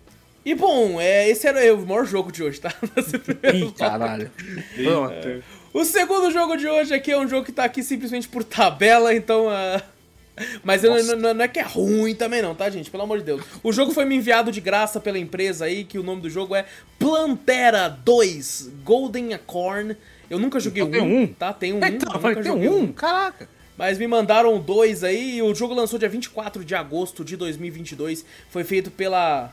E bom, é, esse era o maior jogo de hoje, tá? Ih, caralho. É. O segundo jogo de hoje aqui é um jogo que tá aqui simplesmente por tabela, então... Uh... Mas não, não, não é que é ruim também não, tá, gente? Pelo amor de Deus. O jogo foi me enviado de graça pela empresa aí, que o nome do jogo é Plantera dois Golden Acorn. Eu nunca joguei então, um, tem um, tá? Tem um, então, eu falei, nunca tem joguei um, um. Caraca. Mas me mandaram dois aí, e o jogo lançou dia vinte e quatro de agosto de dois mil e vinte e dois. Foi feito pela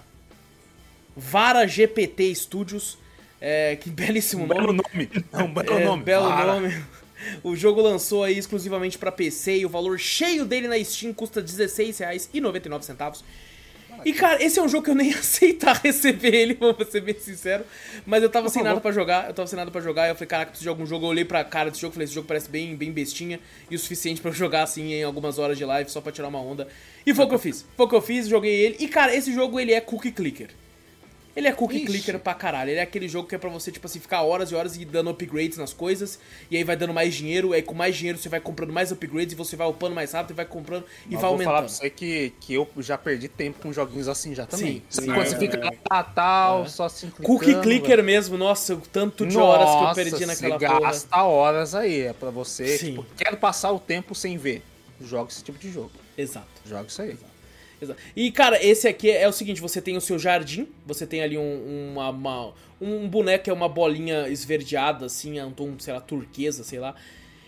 Vara G P T Studios. É, que belíssimo um nome. Belo nome. É um belo é, nome. Belo Vara. nome. O jogo lançou aí exclusivamente pra P C e o valor cheio dele na Steam custa dezesseis reais e noventa e nove centavos. E cara, esse é um jogo que eu nem ia aceitar receber ele, vou ser bem sincero. Mas eu tava sem nada pra jogar, eu tava sem nada pra jogar, eu falei, caraca, preciso de algum jogo. Eu olhei pra cara desse jogo, falei, esse jogo parece bem, bem bestinha e o suficiente pra eu jogar assim em algumas horas de live só pra tirar uma onda. E foi o que eu fiz, foi o que eu fiz, joguei ele. E cara, esse jogo ele é cookie clicker. Ele é cookie Ixi. clicker pra caralho. Ele é aquele jogo que é pra você, tipo assim, ficar horas e horas e dando upgrades nas coisas. E aí vai dando mais dinheiro. Aí com mais dinheiro você vai comprando mais upgrades. E você vai upando mais rápido e vai comprando e Mas vai vou aumentando. falar pra você que, que eu já perdi tempo com joguinhos assim já também. Sim, sim. Quando você É, fica é. lá, tá, tal, é. só assim clicando. Cookie clicker mesmo. Nossa, o tanto de horas que eu perdi naquela você porra. gasta horas aí. É pra você, Sim. tipo, quero passar o tempo sem ver. Joga esse tipo de jogo. Exato. Joga isso aí. Exato. Exato. E, cara, esse aqui é o seguinte, você tem o seu jardim, você tem ali um, uma, uma, um boneco que é uma bolinha esverdeada, assim, um tom, sei lá, turquesa, sei lá.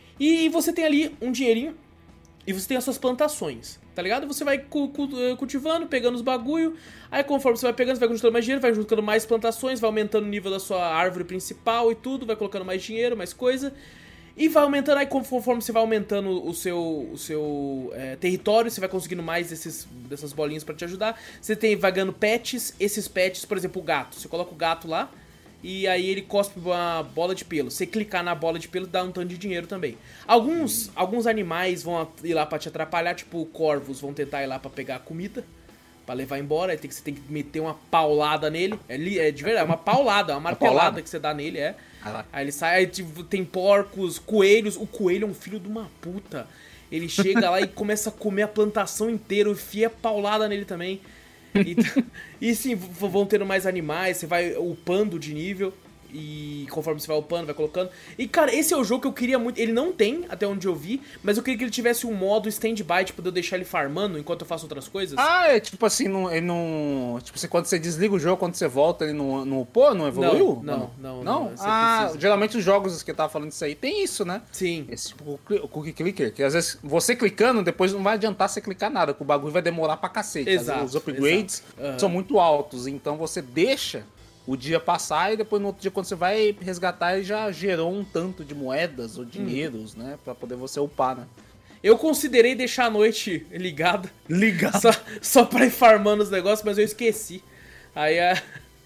E você tem ali um dinheirinho e você tem as suas plantações, tá ligado? Você vai cu cu cultivando, pegando os bagulho, aí conforme você vai pegando, você vai juntando mais dinheiro, vai juntando mais plantações, vai aumentando o nível da sua árvore principal e tudo, vai colocando mais dinheiro, mais coisa... E vai aumentando, aí conforme você vai aumentando o seu, o seu é, território, você vai conseguindo mais desses, dessas bolinhas pra te ajudar. Você tem, vai ganhando pets, esses pets, por exemplo, o gato. Você coloca o gato lá, e aí ele cospe uma bola de pelo. Você clicar na bola de pelo, dá um tanto de dinheiro também. Alguns, hum. alguns animais vão ir lá pra te atrapalhar, tipo corvos vão tentar ir lá pra pegar comida, pra levar embora. Aí tem que, você tem que meter uma paulada nele. É, é de verdade, uma paulada, uma martelada paulada? que você dá nele, é. Aí ele sai, aí, tipo, tem porcos, coelhos. O coelho é um filho de uma puta. Ele chega lá e começa a comer a plantação inteira, enfia paulada nele também. E, e sim, vão tendo mais animais, você vai upando de nível. e conforme você vai upando, vai colocando. E, cara, esse é o jogo que eu queria muito. Ele não tem, até onde eu vi, mas eu queria que ele tivesse um modo stand-by, tipo, de eu deixar ele farmando enquanto eu faço outras coisas. Ah, é tipo assim, não, ele não... Tipo assim, quando você desliga o jogo, quando você volta, ele não, não upou, não evoluiu? Não, não, não. Não? não, Ah, precisa. geralmente os jogos que eu tava falando disso aí tem isso, né? Sim. Esse tipo, o cookie clicker, que às vezes você clicando, depois não vai adiantar você clicar nada, que o bagulho vai demorar pra cacete. Exato, Os upgrades uhum. são muito altos, então você deixa o dia passar e depois no outro dia quando você vai resgatar ele já gerou um tanto de moedas ou dinheiros, hum. né? Pra poder você upar, né? Eu considerei deixar a noite ligada. Ligado. Só, só pra ir farmando os negócios, mas eu esqueci. Aí, aí,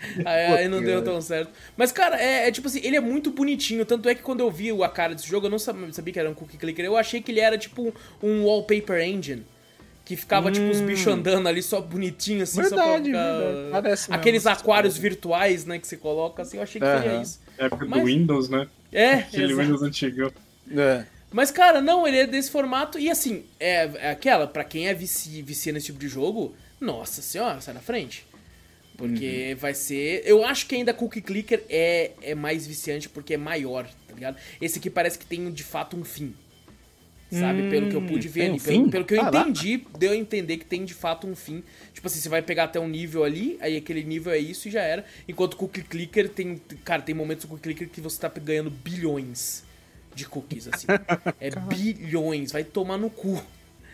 aí não deu tão certo. Mas, cara, é, é tipo assim, ele é muito bonitinho. Tanto é que quando eu vi a cara desse jogo, eu não sabia, sabia que era um cookie clicker. Eu achei que ele era tipo um wallpaper engine. Que ficava, hum. tipo, os bichos andando ali só bonitinho, assim, verdade, só pra ficar... verdade. Parece aqueles mesmo. aquários virtuais, né, que você coloca, assim, eu achei que Uhum. seria isso. É época Mas... do Windows, né? É, aquele exato. Windows antigo. É. Mas, cara, não, ele é desse formato e, assim, é, é aquela, pra quem é vici, vicia nesse tipo de jogo, nossa senhora, sai na frente. Porque uhum. vai ser... Eu acho que ainda Cookie Clicker é, é mais viciante porque é maior, tá ligado? Esse aqui parece que tem, de fato, um fim. Sabe, hum, pelo que eu pude ver ali, um pelo, pelo que eu Caraca. entendi, deu a entender que tem de fato um fim. Tipo assim, você vai pegar até um nível ali, aí aquele nível é isso e já era. Enquanto o Cookie Clicker tem, cara, tem momentos do Cookie Clicker que você tá ganhando bilhões de cookies, assim. É bilhões, vai tomar no cu.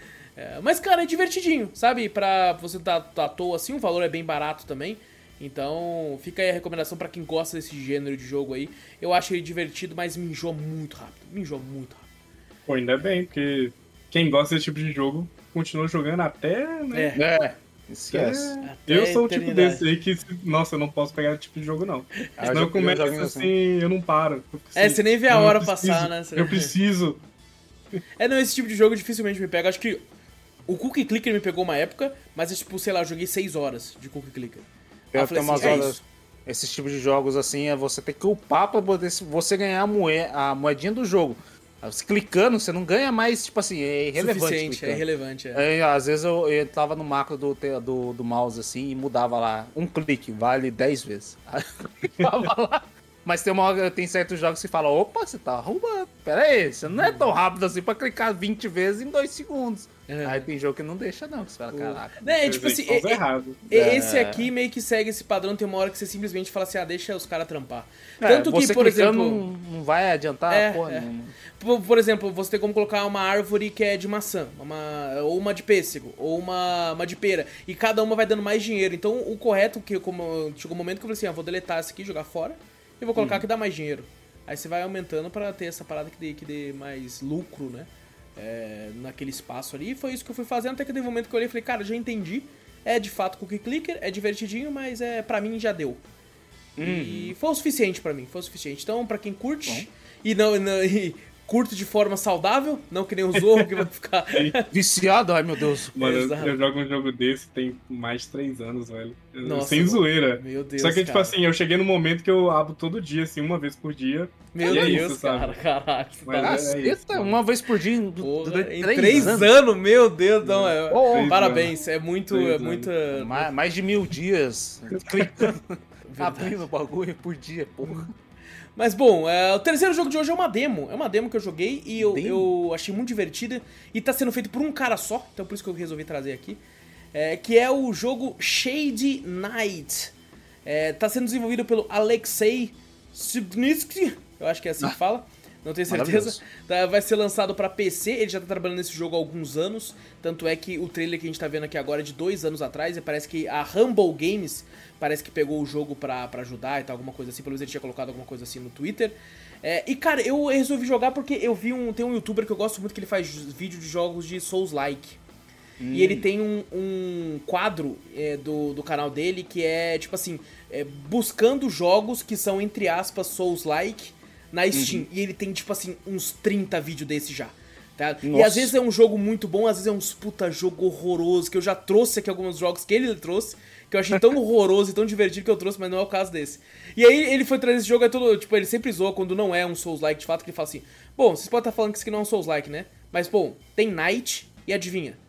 É, mas, cara, é divertidinho, sabe? Pra você tá, tá à toa assim, o valor é bem barato também. Então, fica aí a recomendação pra quem gosta desse gênero de jogo aí. Eu acho ele divertido, mas me enjoa muito rápido. Me enjoa muito rápido. Pô, ainda bem, porque quem gosta desse tipo de jogo continua jogando até, né? É, é. esquece. É. Eu sou o tipo desse aí que, nossa, eu não posso pegar esse tipo de jogo, não. Ah, senão eu começo assim, assim, eu não paro. Eu é, você nem vê a hora passar, né? Eu preciso. É, não, esse tipo de jogo dificilmente me pega. Acho que o Cookie Clicker me pegou uma época, mas, tipo, sei lá, eu joguei seis horas de Cookie Clicker. Eu tenho umas assim, horas... É esses tipos de jogos, assim, é você ter que upar pra poder você ganhar a, moe... a moedinha do jogo. Você clicando, você não ganha mais, tipo assim, é irrelevante. Suficiente, é irrelevante, é. é. Às vezes eu, eu tava no macro do, do, do mouse, assim, e mudava lá, um clique, vale dez vezes. Aí eu tava lá. Mas tem uma hora, tem certos jogos que você fala, opa, você tá roubando. Pera aí, você não é tão rápido assim pra clicar vinte vezes em dois segundos. É. Aí tem jogo que não deixa não, que você fala, caraca. É, tipo assim, é, é, esse aqui meio que segue esse padrão, tem uma hora que você simplesmente fala assim, ah, deixa os caras trampar. É, Tanto que, por exemplo... Não, não vai adiantar é, porra é. nenhuma. Por, por exemplo, você tem como colocar uma árvore que é de maçã, uma, ou uma de pêssego, ou uma, uma de pera, e cada uma vai dando mais dinheiro. Então o correto, que como chegou um momento que eu falei assim, ah, vou deletar essa aqui, jogar fora, e vou colocar hum. que dá mais dinheiro. Aí você vai aumentando pra ter essa parada que dê, que dê mais lucro, né? É, naquele espaço ali, e foi isso que eu fui fazendo, até que teve um momento que eu olhei e falei, cara, já entendi, é de fato Cookie Clicker, é divertidinho, mas é, pra mim já deu. Hum. E foi o suficiente pra mim, foi o suficiente. Então, pra quem curte, e não, não e curto de forma saudável, não que nem o Zorro que vai ficar viciado, ai meu Deus. Mano, eu, eu jogo um jogo desse tem mais de três anos, velho. Nossa, sem zoeira. Meu Deus, Só que, tipo cara. assim, eu cheguei no momento que eu abro todo dia, assim, uma vez por dia. Meu e Deus, é isso, cara, sabe? caralho. Mas é isso, uma vez por dia, Porra, durante em três, três anos. anos, meu Deus, não, é. Oh, parabéns, é muito, é muita... Mais, mais de mil dias clicando, abrindo o bagulho por dia, porra. Mas bom, é, o terceiro jogo de hoje é uma demo. É uma demo que eu joguei e eu, eu achei muito divertida. E tá sendo feito por um cara só, então por isso que eu resolvi trazer aqui. É, que é o jogo Shady Knight. É, tá sendo desenvolvido pelo Alexei Subnitsky, eu acho que é assim que fala. Não tenho certeza. Tá, vai ser lançado pra P C, ele já tá trabalhando nesse jogo há alguns anos. Tanto é que o trailer que a gente tá vendo aqui agora é de dois anos atrás. E parece que a Humble Games parece que pegou o jogo pra, pra ajudar e tal, alguma coisa assim. Pelo menos ele tinha colocado alguma coisa assim no Twitter. É, e cara, eu resolvi jogar porque eu vi um... Tem um youtuber que eu gosto muito que ele faz vídeo de jogos de Souls-like. Hum. E ele tem um, um quadro é, do, do canal dele que é, tipo assim, é, buscando jogos que são, entre aspas, Souls-like na Steam. Uhum. E ele tem, tipo assim, uns trinta vídeos desse já. Tá? E às vezes é um jogo muito bom, às vezes é uns puta jogo horroroso, que eu já trouxe aqui alguns jogos que ele trouxe, que eu achei tão horroroso e tão divertido que eu trouxe, mas não é o caso desse. E aí ele foi trazer esse jogo, é todo, tipo, ele sempre zoa quando não é um Souls-like de fato, que ele fala assim, bom, vocês podem estar falando que isso aqui não é um Souls-like, né? Mas, bom, tem Knight e adivinha,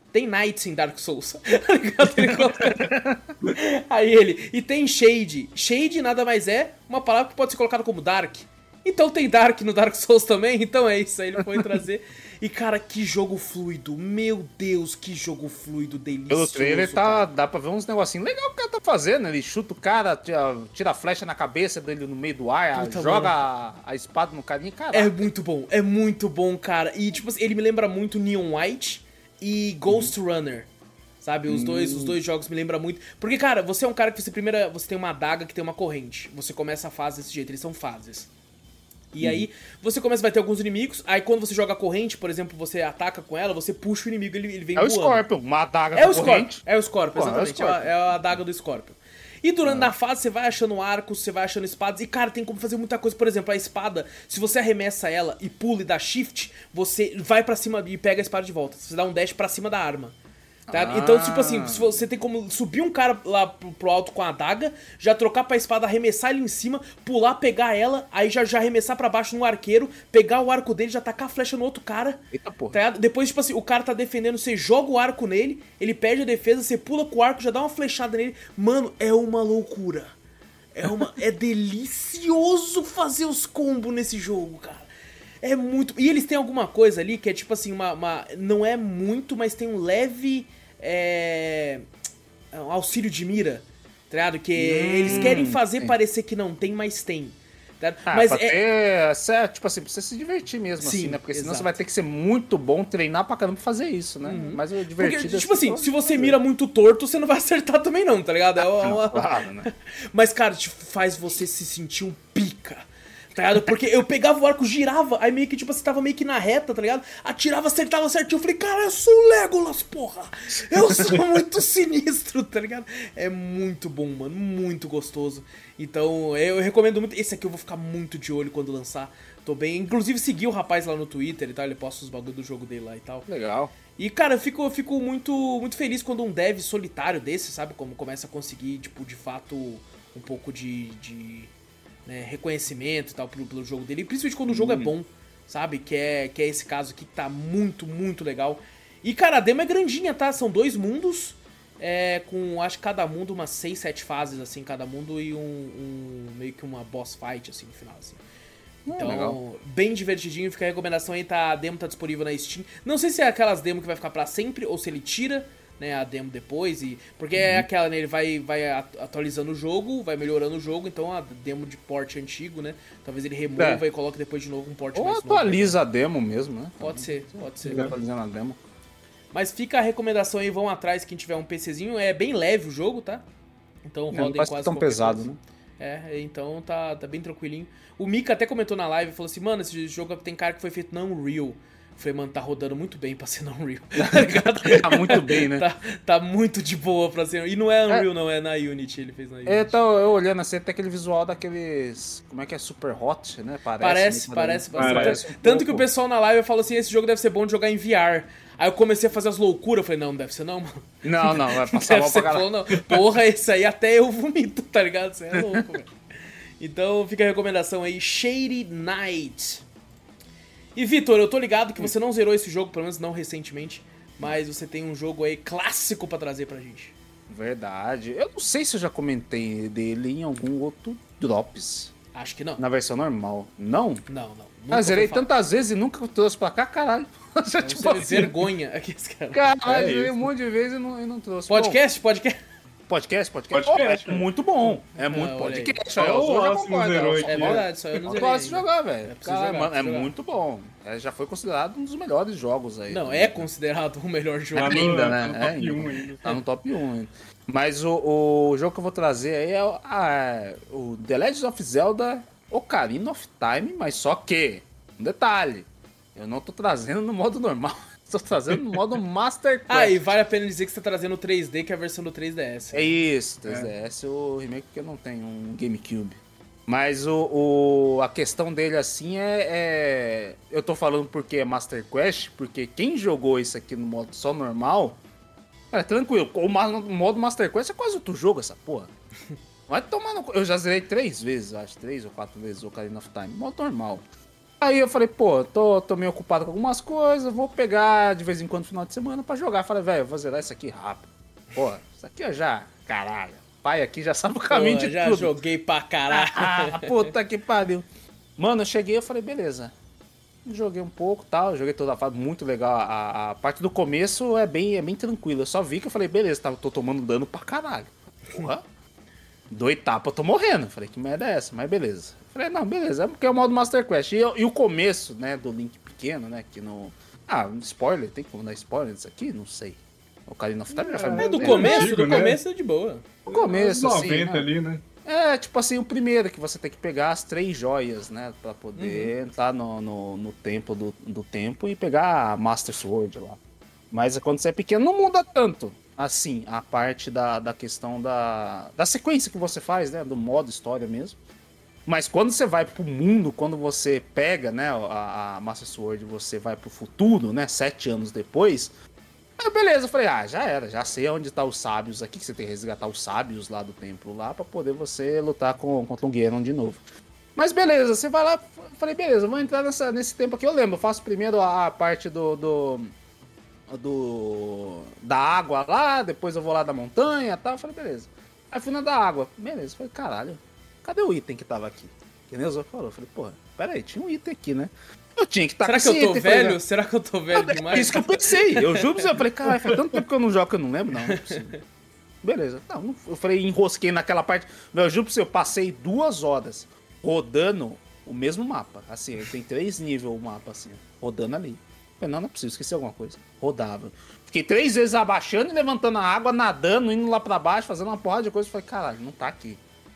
tem Knights em Dark Souls. Tá ligado? Ele coloca... Aí ele, e tem Shade. Shade nada mais é uma palavra que pode ser colocada como Dark. Então tem Dark no Dark Souls também, então é isso aí, ele foi trazer. E cara, que jogo fluido, meu Deus, que jogo fluido, delicioso. Pelo trailer tá, dá pra ver uns negocinhos legais que o cara tá fazendo, ele chuta o cara, tira, tira a flecha na cabeça dele no meio do ar, Puta joga a, a espada no carinha, cara. É muito bom, é muito bom, cara. E tipo, ele me lembra muito Neon White e Ghost uhum. Runner. Sabe, os, hum. dois, os dois jogos me lembram muito. Porque, cara, você é um cara que você primeiro, você tem uma adaga que tem uma corrente. Você começa a fase desse jeito, eles são fases. E hum. aí, você começa, vai ter alguns inimigos, aí quando você joga a corrente, por exemplo, você ataca com ela, você puxa o inimigo, ele, ele vem é voando. É o Scorpion, uma adaga é da o corrente. Scorpion, é o Scorpion, Pô, exatamente, é, o Scorpion. É, a, é a adaga do Scorpion. E durante ah. na fase, você vai achando arcos, você vai achando espadas, e cara, tem como fazer muita coisa. Por exemplo, a espada, se você arremessa ela e pula e dá shift, você vai pra cima e pega a espada de volta. Você dá um dash pra cima da arma. Tá? Ah. Então, tipo assim, você tem como subir um cara lá pro, pro alto com a adaga, já trocar pra espada, arremessar ele em cima, pular, pegar ela, aí já, já arremessar pra baixo no arqueiro, pegar o arco dele, já tacar a flecha no outro cara. Eita porra. Tá? Depois, tipo assim, o cara tá defendendo, você joga o arco nele, ele perde a defesa, você pula com o arco, já dá uma flechada nele. Mano, é uma loucura. É, uma, é delicioso fazer os combos nesse jogo, cara. É muito... E eles têm alguma coisa ali que é tipo assim, uma... uma não é muito, mas tem um leve... É... um auxílio de mira, tá ligado? Que hum, eles querem fazer sim. parecer que não tem, mas tem. Tá? Ah, mas pra é... ter, tipo assim, pra você se divertir mesmo, sim, assim, né? Porque senão exato. Você vai ter que ser muito bom, treinar pra caramba pra fazer isso, né? Uhum. Mas o divertido Porque, é tipo assim, se você mira muito torto, você não vai acertar também não, tá ligado? É uma... Claro, né? Mas, cara, tipo, faz você se sentir um pica. Tá ligado? Porque eu pegava o arco, girava, aí meio que, tipo, você tava meio que na reta, tá ligado? Atirava, acertava certinho. Eu falei, cara, eu sou o Legolas, porra! Eu sou muito sinistro, tá ligado? É muito bom, mano, muito gostoso. Então, eu recomendo muito. Esse aqui eu vou ficar muito de olho quando lançar. Tô bem. Inclusive, segui o rapaz lá no Twitter e tal, ele posta os bagulho do jogo dele lá e tal. Legal. E, cara, eu fico, eu fico muito, muito feliz quando um dev solitário desse, sabe? Como começa a conseguir, tipo, de fato, um pouco de... de... Né, reconhecimento e tal pelo, pelo jogo dele, e principalmente quando o jogo hum. é bom, sabe? Que é, que é esse caso aqui que tá muito, muito legal. E, cara, a demo é grandinha, tá? São dois mundos, é, com, acho que cada mundo umas seis, sete fases, assim, cada mundo, e um, um meio que uma boss fight, assim, no final, assim. Então, é bem divertidinho, fica a recomendação aí, tá, a demo tá disponível na Steam. Não sei se é aquelas demos que vai ficar pra sempre, ou se ele tira... Né, a demo depois, e porque uhum. é aquela, né, ele vai, vai atualizando o jogo, vai melhorando o jogo, então a demo de port antigo, né, talvez ele remova é. e coloque depois de novo um port ou mais novo. Ou atualiza novo, a demo mesmo, né? Pode ser, pode ser. Atualizando a demo. Mas fica a recomendação aí, vão atrás, quem tiver um PCzinho, é bem leve o jogo, tá? Então é, rodem quase tão pesado, coisa. né? É, então tá, tá bem tranquilinho. O Mika até comentou na live, falou assim, mano, esse jogo tem cara que foi feito na Unreal. Falei, mano, tá rodando muito bem pra ser na Unreal. Tá ligado? Tá muito bem, né? Tá, tá muito de boa pra ser. E não é Unreal, é. não, é na Unity. Ele fez na Unity. É, então, eu olhando assim, até aquele visual daqueles. Como é que é? Super Hot, né? Parece. Parece, parece bastante. Parece um Tanto pouco. que o pessoal na live falou assim: esse jogo deve ser bom de jogar em V R. Aí eu comecei a fazer as loucuras. Eu falei, não, não deve ser não, mano. Não, não, vai passar deve mal ser pra caralho. Não. Porra, esse aí até eu vomito, tá ligado? Isso aí é louco, velho. Então fica a recomendação aí: Shady Knight. E Vitor, eu tô ligado que você não zerou esse jogo, pelo menos não recentemente, mas você tem um jogo aí clássico pra trazer pra gente. Verdade. Eu não sei se eu já comentei dele em algum outro Drops. Acho que não. Na versão normal. Não? Não, não. Ah, zerei tantas vezes e nunca trouxe pra cá, caralho. Você, tipo assim, vergonha aqui, esse cara. Caralho, é zerei um monte de vezes e não, e não trouxe. Podcast? Bom, podcast? Podcast, podcast. podcast Oh, é muito bom. É ah, muito podcast. Só eu já concordo. É verdade, só eu não Eu zerei. gosto de jogar, velho. Cara, mano, é muito bom. É, já foi considerado um dos melhores jogos aí. Não, é considerado o melhor jogo. Tá ainda, no, né? Tá no é, top um ainda. Tá no top um ainda. Mas o, o jogo que eu vou trazer aí é o, a, o The Legend of Zelda Ocarina of Time, mas só que, um detalhe, eu não tô trazendo no modo normal. Tô trazendo no modo Master Quest. Ah, e vale a pena dizer que você tá trazendo o três D, que é a versão do três D S. É isso, três D S, é. O remake, porque eu não tenho um GameCube. Mas o, o, a questão dele, assim, é, é... Eu tô falando porque é Master Quest, porque quem jogou isso aqui no modo só normal... É tranquilo, o modo Master Quest é quase outro jogo, essa porra. Vai tomar no... Eu já zerei três vezes, acho, três ou quatro vezes o Ocarina of Time. Modo normal. Aí eu falei, pô, tô, tô meio ocupado com algumas coisas, vou pegar de vez em quando no final de semana pra jogar. Falei, velho, vou zerar isso aqui rápido. Pô, isso aqui eu já, caralho, pai aqui já sabe o caminho Pô, de já tudo. Já joguei pra caralho. Ah, puta que pariu. Mano, eu cheguei e falei, beleza. Joguei um pouco e tal, joguei toda a fase, muito legal. A, a parte do começo é bem, é bem tranquila. Eu só vi que eu falei, beleza, tá, tô tomando dano pra caralho. Porra. Do etapa eu tô morrendo. Falei, que merda é essa? Mas beleza. Falei, não, beleza, é porque é o modo Master Quest. E, e o começo, né, do Link pequeno, né, que no... Ah, spoiler, tem como dar spoiler disso aqui? Não sei. O Ocarina of Time já faz É, muito do tempo. começo, antigo, do né? começo é de boa. O começo, Uns assim, noventa né? ali, né? É, tipo assim, o primeiro, que você tem que pegar as três joias, né, pra poder uhum. entrar no, no, no templo do, do tempo e pegar a Master Sword lá. Mas quando você é pequeno, não muda tanto, assim, a parte da, da questão da, da sequência que você faz, né, do modo história mesmo. Mas quando você vai pro mundo, quando você pega, né, a, a Master Sword, você vai pro futuro, né, sete anos depois... Aí beleza, eu falei, ah, já era, já sei onde tá os sábios aqui, que você tem que resgatar os sábios lá do templo lá, pra poder você lutar com, contra o Ganon de novo. Mas beleza, você vai lá, eu falei, beleza, vou entrar nessa, nesse tempo aqui, eu lembro, eu faço primeiro a, a parte do, do, do... da água lá, depois eu vou lá da montanha e tal, eu falei, beleza. Aí fui na da água, beleza, eu falei, caralho, cadê o item que tava aqui? Que nem o Zó falou, eu falei, porra, peraí, tinha um item aqui, né? Eu tinha que estar Será que eu tô velho? Coisa... Será que eu tô velho não, demais? É isso que eu pensei. Eu juro pra você. Eu falei, caralho, faz tanto tempo que eu não jogo que eu não lembro. Não, não é possível. Beleza. Não, não, eu falei, enrosquei naquela parte. Meu, eu juro pra você, eu passei duas horas rodando o mesmo mapa. Assim, tem três níveis o mapa, assim, rodando ali. Eu falei, não, não é possível, esqueci alguma coisa. Rodava. Fiquei três vezes abaixando e levantando a água, nadando, indo lá pra baixo, fazendo uma porrada de coisa. Eu falei, caralho, não tá aqui.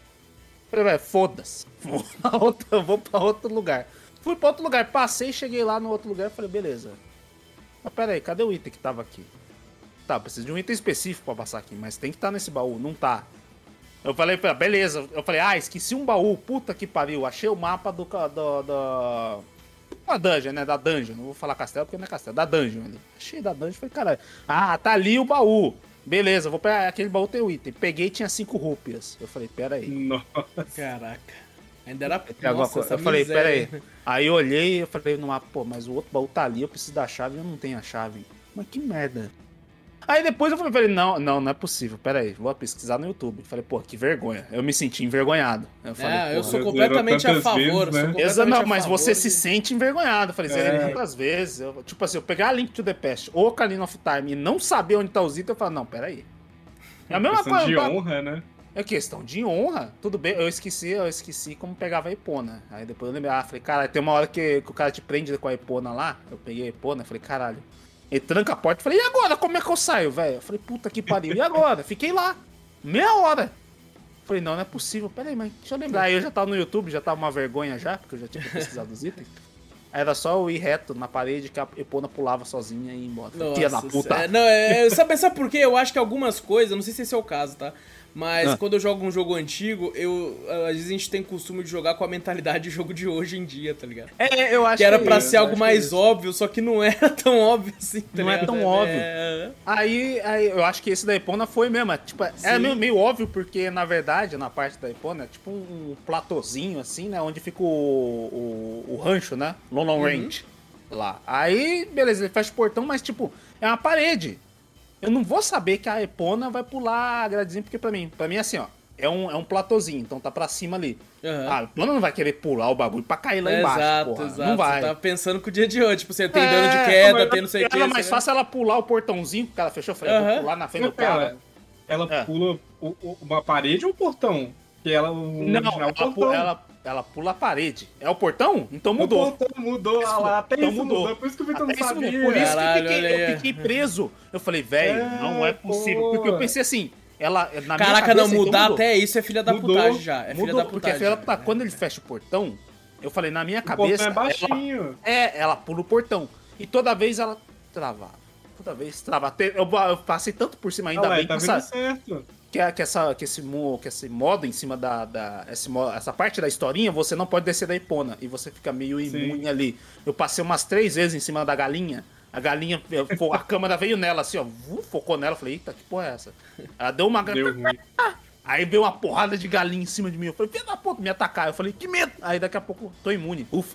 Eu falei, velho, foda-se. Vou pra outro, vou pra outro lugar. Fui pra outro lugar, passei, cheguei lá no outro lugar e falei, beleza. Mas pera aí, cadê o item que tava aqui? Tá, preciso de um item específico pra passar aqui, mas tem que estar nesse baú, não tá. Eu falei, beleza. Eu falei, ah, esqueci um baú, puta que pariu. Achei o mapa do... do, do... da dungeon, né, da dungeon. Não vou falar castelo porque não é castelo, da dungeon ali. Achei da dungeon, falei, caralho. Ah, tá ali o baú. Beleza, vou pegar, aquele baú tem o item. Peguei e tinha cinco rúpias. Eu falei, pera aí. Nossa. Caraca. Ainda era... Nossa, eu falei, pera aí. Aí eu olhei e eu falei no mapa, pô, mas o outro baú tá ali, eu preciso da chave e eu não tenho a chave. Mas que merda. Aí depois eu falei, não, não, não é possível, pera aí, vou pesquisar no YouTube. Falei, pô, que vergonha. Eu me senti envergonhado. Eu falei, é, eu sou completamente a favor. Vezes, né? Completamente não, mas você de... se sente envergonhado. Eu falei, é. Tantas vezes. Eu, tipo assim, eu pegar a Link to the Past ou Ocarina of Time e não saber onde tá os itens, eu falo, não, pera aí. É a mesma coisa. De tá... honra, né? É questão de honra. Tudo bem, eu esqueci, eu esqueci como pegava a Epona. Aí depois eu lembrei, ah, falei, cara, tem uma hora que, que o cara te prende com a Epona lá. Eu peguei a Epona, falei, caralho. Ele tranca a porta, falei, e agora? Como é que eu saio, velho? Eu falei, puta que pariu, e agora? Fiquei lá, meia hora. Falei, não, não é possível. Pera aí, mas deixa eu lembrar. Aí eu já tava no YouTube, já tava uma vergonha já, porque eu já tinha pesquisado os itens. Aí era só eu ir reto na parede que a Epona pulava sozinha e ia embora. Filha da puta. É, não, é, sabe, sabe por quê? Eu acho que algumas coisas, não sei se esse é o caso, tá? Mas ah. quando eu jogo um jogo antigo, eu às vezes a gente tem costume de jogar com a mentalidade de jogo de hoje em dia, tá ligado? É, eu acho que era que pra é, ser algo mais é óbvio, só que não era tão óbvio assim, tá Não ligado? é tão é, óbvio. É... Aí, aí eu acho que esse da Epona foi mesmo. Tipo, era meio, meio óbvio, porque na verdade, na parte da Epona, é tipo um, um platôzinho assim, né? Onde fica o, o, o rancho, né? Long Long Range. Uhum. Lá. Aí, beleza, ele fecha o portão, mas tipo, é uma parede. Eu não vou saber que a Epona vai pular a gradezinha, porque pra mim, pra mim é assim, ó. É um, é um platôzinho, então tá pra cima ali. Uhum. A Epona não vai querer pular o bagulho pra cair lá é, embaixo, exato, porra. Exato, não vai. Você tá pensando com o dia de hoje, tipo, você tem é, dano de queda, tem não sei o que. Era mais fácil ela pular o portãozinho que ela fechou, eu falei, uhum. vou pular na frente do carro. Ela, ela é. pula o, o, uma parede ou o portão? Que ela, o não, ela, pu ela, ela pula a parede. É o portão? Então mudou. O portão mudou, ah lá, até então isso mudou. mudou. Por isso que o Vitor não sabia. Por isso Caralho, que eu fiquei, eu fiquei preso. Eu falei, velho, é, não é possível. Pô. Porque eu pensei assim... Ela, na Caraca, minha cabeça, não, mudar então, até isso é filha da mudou, putagem já. É mudou, filha da porque putagem. Porque ela, quando ele fecha o portão, eu falei, na minha o cabeça... O portão é baixinho. Ela, é, ela pula o portão. E toda vez ela travava. Toda vez travava. Eu, eu passei tanto por cima, ainda ah, bem tá que, essa, certo. Que, que, essa, que, esse, que esse modo em cima da... da esse, essa parte da historinha, você não pode descer da Epona. E você fica meio imune Sim. ali. Eu passei umas três vezes em cima da galinha. A galinha, a câmera veio nela assim, ó, focou nela, eu falei, eita, que porra é essa? Ela deu uma... Deu ruim. Aí veio uma porrada de galinha em cima de mim, eu falei, filha da puta, me atacar. Eu falei, que medo! Aí daqui a pouco, tô imune, ufa.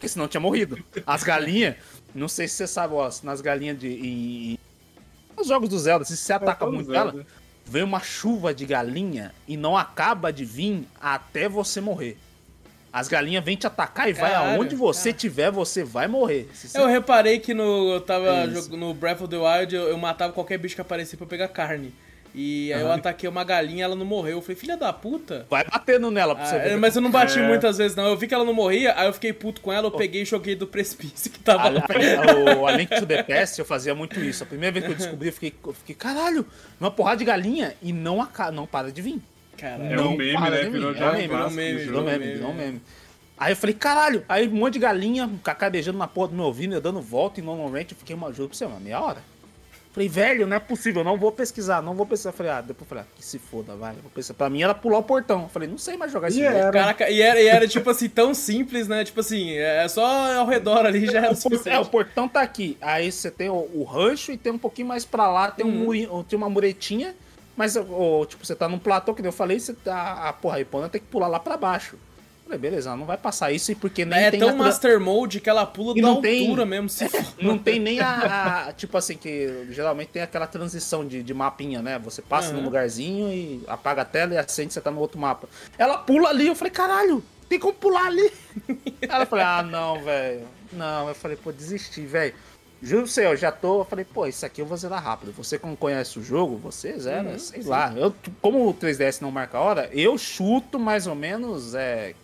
porque senão tinha morrido. As galinhas, não sei se você sabe, ó, nas galinhas de... Em, nos jogos do Zelda, se você ataca muito Zelda. ela, vem uma chuva de galinha e não acaba de vir até você morrer. As galinhas vêm te atacar e vai Caralho, aonde você cara. tiver, você vai morrer. Se você... Eu reparei que no, eu tava É isso. jogando no Breath of the Wild, eu, eu matava qualquer bicho que aparecia pra pegar carne. E aí eu Aham. ataquei uma galinha, ela não morreu. Eu falei, filha da puta. Vai batendo nela pra Ah, você ver. mas eu não bati É. muitas vezes, não. Eu vi que ela não morria, aí eu fiquei puto com ela, eu peguei e joguei do precipício que tava lá perto. A, a, o A Link to the Past, eu fazia muito isso. A primeira vez que eu descobri, eu fiquei, eu fiquei caralho, uma porrada de galinha e não, aca- não para de vir. Caralho. É um meme, para né? de vir. Virou É já um meme, clássico virou meme, do Virou jogo. meme, meme, virou é. meme. Aí eu falei, caralho, aí um monte de galinha, cacarejando na porra do meu ouvido, eu dando volta em Normal Ranch, eu fiquei uma juro pra você, uma meia hora. Falei, velho, não é possível, não vou pesquisar, não vou pesquisar. Falei, ah, depois eu falei, ah, que se foda, vai. Vou pesquisar. Pra mim era pular o portão. Falei, não sei mais jogar esse E jogo. era. Caraca, e era, e era tipo assim, tão simples, né? Tipo assim, é só ao redor ali já era o É, o suficiente. portão tá aqui. Aí você tem o, o rancho e tem um pouquinho mais pra lá, tem, um Uhum. murinho, tem uma muretinha. Mas, ó, tipo, você tá num platô, que nem eu falei, você tá, a porra, a Ipona tem que pular lá pra baixo. Falei, beleza, ela não vai passar isso, e porque nem É tem tão a tra- Master Mode que ela pula E da não tem- altura mesmo. Se for. Não tem nem a, a- tipo assim, que geralmente tem aquela transição de, de mapinha, né? Você passa Aham. num lugarzinho e apaga a tela e acende, você tá no outro mapa. Ela pula ali, eu falei, caralho, tem como pular ali. Ela falou, ah, não, velho. Não, eu falei, pô, desisti, velho. Juro pra você, eu já tô, eu falei, pô, isso aqui eu vou zerar rápido. Você que não conhece o jogo, você zera, Uhum, sei sim. lá. Eu, como o três D S não marca a hora, eu chuto mais ou menos, é,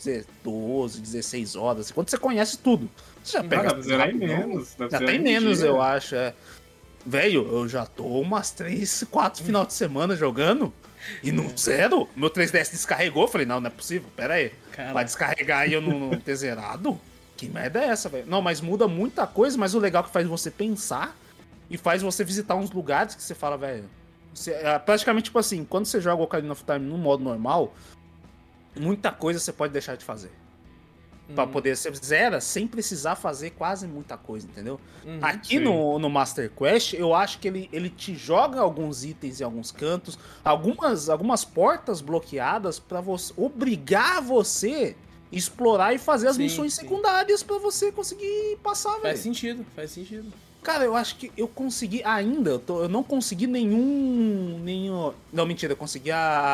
doze, dezesseis horas. Quando você conhece tudo. Você já Ah, pega dá pra zerar em rapidão. menos. dá pra Já zerar tem em menos, dia. eu acho. É. Velho, eu já tô umas três, quatro final de semana jogando e não zero. Meu três D S descarregou. Eu falei, não, não é possível. Pera aí. Caraca. Vai descarregar e eu não, não ter zerado? Que merda é essa, velho? Não, mas muda muita coisa, mas o legal é que faz você pensar e faz você visitar uns lugares que você fala, velho. você- é praticamente tipo assim, quando você joga o Ocarina of Time no modo normal, muita coisa você pode deixar de fazer. Pra Uhum. poder, você zera sem precisar fazer quase muita coisa, entendeu? Uhum. Aqui Sim. no, no Master Quest, eu acho que ele, ele te joga alguns itens em alguns cantos, algumas, algumas portas bloqueadas pra você obrigar você explorar e fazer as Sim, missões sim. secundárias pra você conseguir passar, velho. Faz sentido, faz sentido. Cara, eu acho que eu consegui ainda, eu, tô- eu não consegui nenhum, nenhum... Não, mentira, eu consegui a,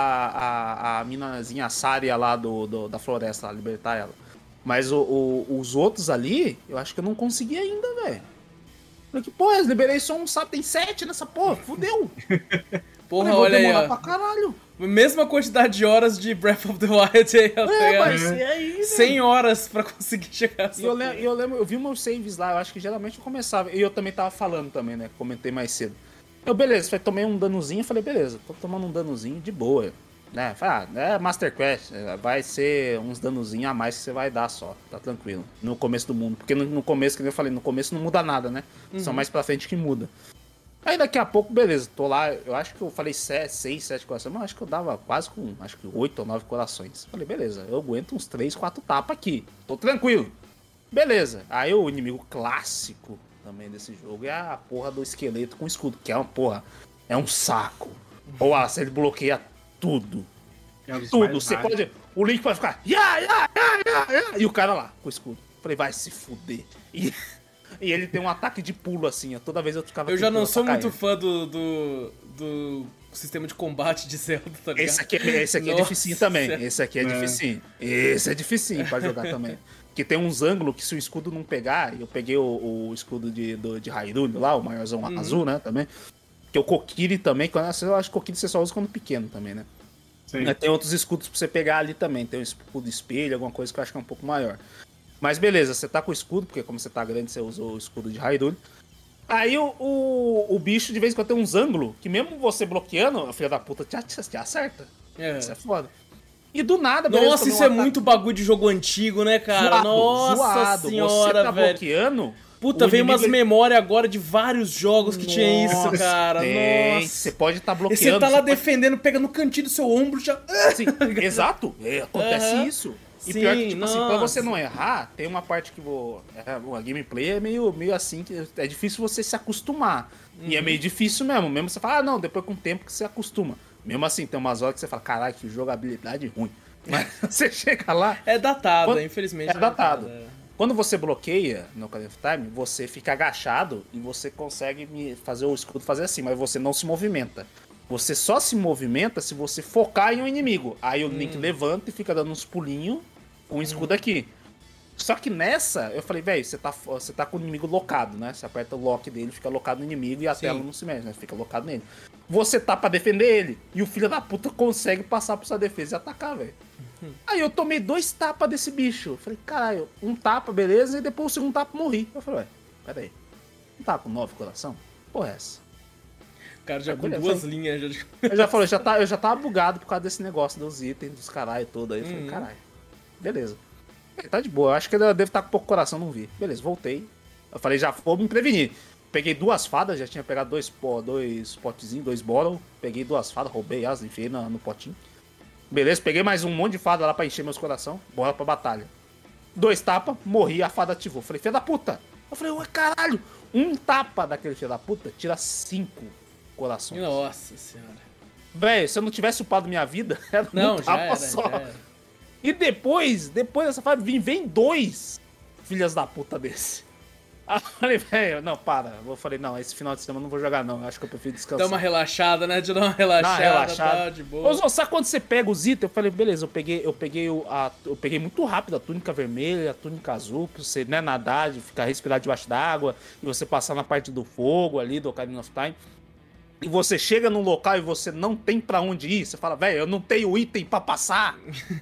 a, a minazinha Saria lá do, do- da floresta, lá, libertar ela. Mas o- o- os outros ali, eu acho que eu não consegui ainda, velho. Falei que, porra, eu liberei só um sapo, tem sete nessa porra, fudeu. Porra, Falei, vou olha aí, demorar ó. pra caralho. Mesma quantidade de horas de Breath of the Wild aí, ó, tá É, ligado? vai ser aí, velho. cem horas pra conseguir chegar E eu, lem- eu lembro, eu vi meus saves lá, eu acho que geralmente eu começava. E eu também tava falando também, né? Comentei mais cedo. Eu, beleza, falei, tomei um danozinho, falei, beleza, tô tomando um danozinho de boa. Né? Falei, ah, é Master Quest, é, vai ser uns danozinhos a mais que você vai dar só, tá tranquilo. No começo do mundo. Porque no, no começo, que eu falei, no começo não muda nada, né? Só mais pra frente que muda. Aí daqui a pouco, beleza, tô lá, eu acho que eu falei seis, sete corações, mas acho que eu dava quase com, acho que oito ou nove corações. Falei, beleza, eu aguento uns três, quatro tapas aqui, tô tranquilo. Beleza, aí o inimigo clássico também desse jogo é a porra do esqueleto com escudo, que é uma porra, é um saco. Ou ah, se ele bloqueia tudo, É um dos tudo, mais você raros. pode, o Link pode ficar, ya, ya, ya, ya, ya, e o cara lá, com o escudo. Falei, vai se fuder. E... E ele tem um ataque de pulo, assim, ó. Toda vez eu ficava... Eu já não tentando sou atacar muito ele. fã do, do, do sistema de combate de Zelda, tá ligado? Esse aqui, é- esse aqui é Nossa. dificinho também. Esse aqui é, É. dificinho. Esse é dificinho pra jogar também. Porque tem uns ângulos que se o escudo não pegar... Eu peguei o, o escudo de, do, de Hyrule lá, o maiorzão Uhum. azul, né, também. Que o Kokiri também... Quando, eu acho que o Kokiri você só usa quando pequeno também, né? Sim. É, tem outros escudos pra você pegar ali também. Tem um escudo espelho, alguma coisa que eu acho que é um pouco maior. Mas beleza, você tá com o escudo, porque como você tá grande, você usou o escudo de Hyrule. Aí o, o, o bicho, de vez em quando, tem uns ângulos que mesmo você bloqueando, a filha da puta te, te, te acerta. É. Isso é foda. E do nada, beleza, Nossa, tomei isso um é ataque muito bagulho de jogo antigo, né, cara? zoado, Nossa zoado. senhora, Você tá velho. bloqueando... Puta, o veio umas inimigo, ele- memórias agora de vários jogos que tinha isso, Nossa, cara. tem. Nossa. Você pode estar tá E bloqueando. você tá lá pode- defendendo, pega no cantinho do seu ombro já. Sim, exato, é, acontece Aham. isso. E Sim, pior que, tipo assim, pra nossa. você não errar, tem uma parte que vou, é, a gameplay é meio, meio assim, que é difícil você se acostumar. E Uhum. é meio difícil mesmo, mesmo você fala, ah, não, depois com o tempo que você acostuma. Mesmo assim, tem umas horas que você fala, caralho, que jogabilidade ruim. Mas você chega lá, É datada, Quando- infelizmente. é datado. é. Quando você bloqueia no Ocarina of Time, você fica agachado e você consegue fazer o escudo fazer assim, mas você não se movimenta. Você só se movimenta se você focar em um inimigo. Aí o hum. Link levanta e fica dando uns pulinhos com o escudo hum. aqui. Só que nessa, eu falei, velho, você tá, você tá com o inimigo locado, né? Você aperta o lock dele, fica locado no inimigo e a Sim. tela não se mexe, né? Fica locado nele. Você tá pra defender ele e o filho da puta consegue passar por sua defesa e atacar, velho. Uhum. Aí eu tomei dois tapas desse bicho. Eu falei, caralho, um tapa, beleza, e depois o segundo tapa morri. Eu falei, ué, peraí, não tá com nove coração? Porra, é essa? O cara já aí, com beleza, duas falei, linhas. Já... Eu já falei, já tá, eu já tava bugado por causa desse negócio dos itens, dos caralho todo aí. Eu falei, uhum. caralho, beleza. Tá de boa, eu acho que ele deve estar com pouco coração, não vi. Beleza, voltei. Eu falei, já vou me prevenir. Peguei duas fadas, já tinha pegado dois, dois potezinhos, dois bottle. Peguei duas fadas, roubei elas, enfiei no, no potinho. Beleza, peguei mais um monte de fada lá pra encher meus coração. Bora pra batalha. Dois tapas, morri, a fada ativou. Falei, filho da puta. Eu falei, ué, caralho. Um tapa daquele filho da puta tira cinco corações. Nossa senhora. Velho, se eu não tivesse upado minha vida, era não, um já tapa era, só. Já era. E depois, depois dessa fase, vem, vem dois filhas da puta desse. Aí eu falei, velho, não, para. Eu falei, não, esse final de semana eu não vou jogar, não. Acho que eu prefiro descansar. Dá uma relaxada, né? De dar uma relaxada, uma relaxada. Tá de boa. Ô, sabe quando você pega os itens? Eu falei, beleza, eu peguei, eu peguei, o, a, eu peguei muito rápido a túnica vermelha, a túnica azul, pra você, né, nadar, de ficar respirar debaixo d'água, e você passar na parte do fogo ali, do Ocarina of Time. E você chega num local e você não tem pra onde ir. Você fala, velho, eu não tenho item pra passar.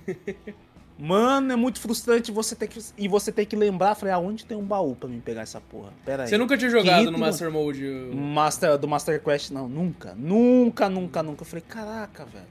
Mano, é muito frustrante você ter que, e você tem que lembrar, falei, aonde tem um baú pra mim pegar essa porra? Pera aí. Você nunca tinha jogado no Master Mode? Master, do Master Quest, não, nunca. Nunca, nunca, nunca. Eu falei, caraca, velho.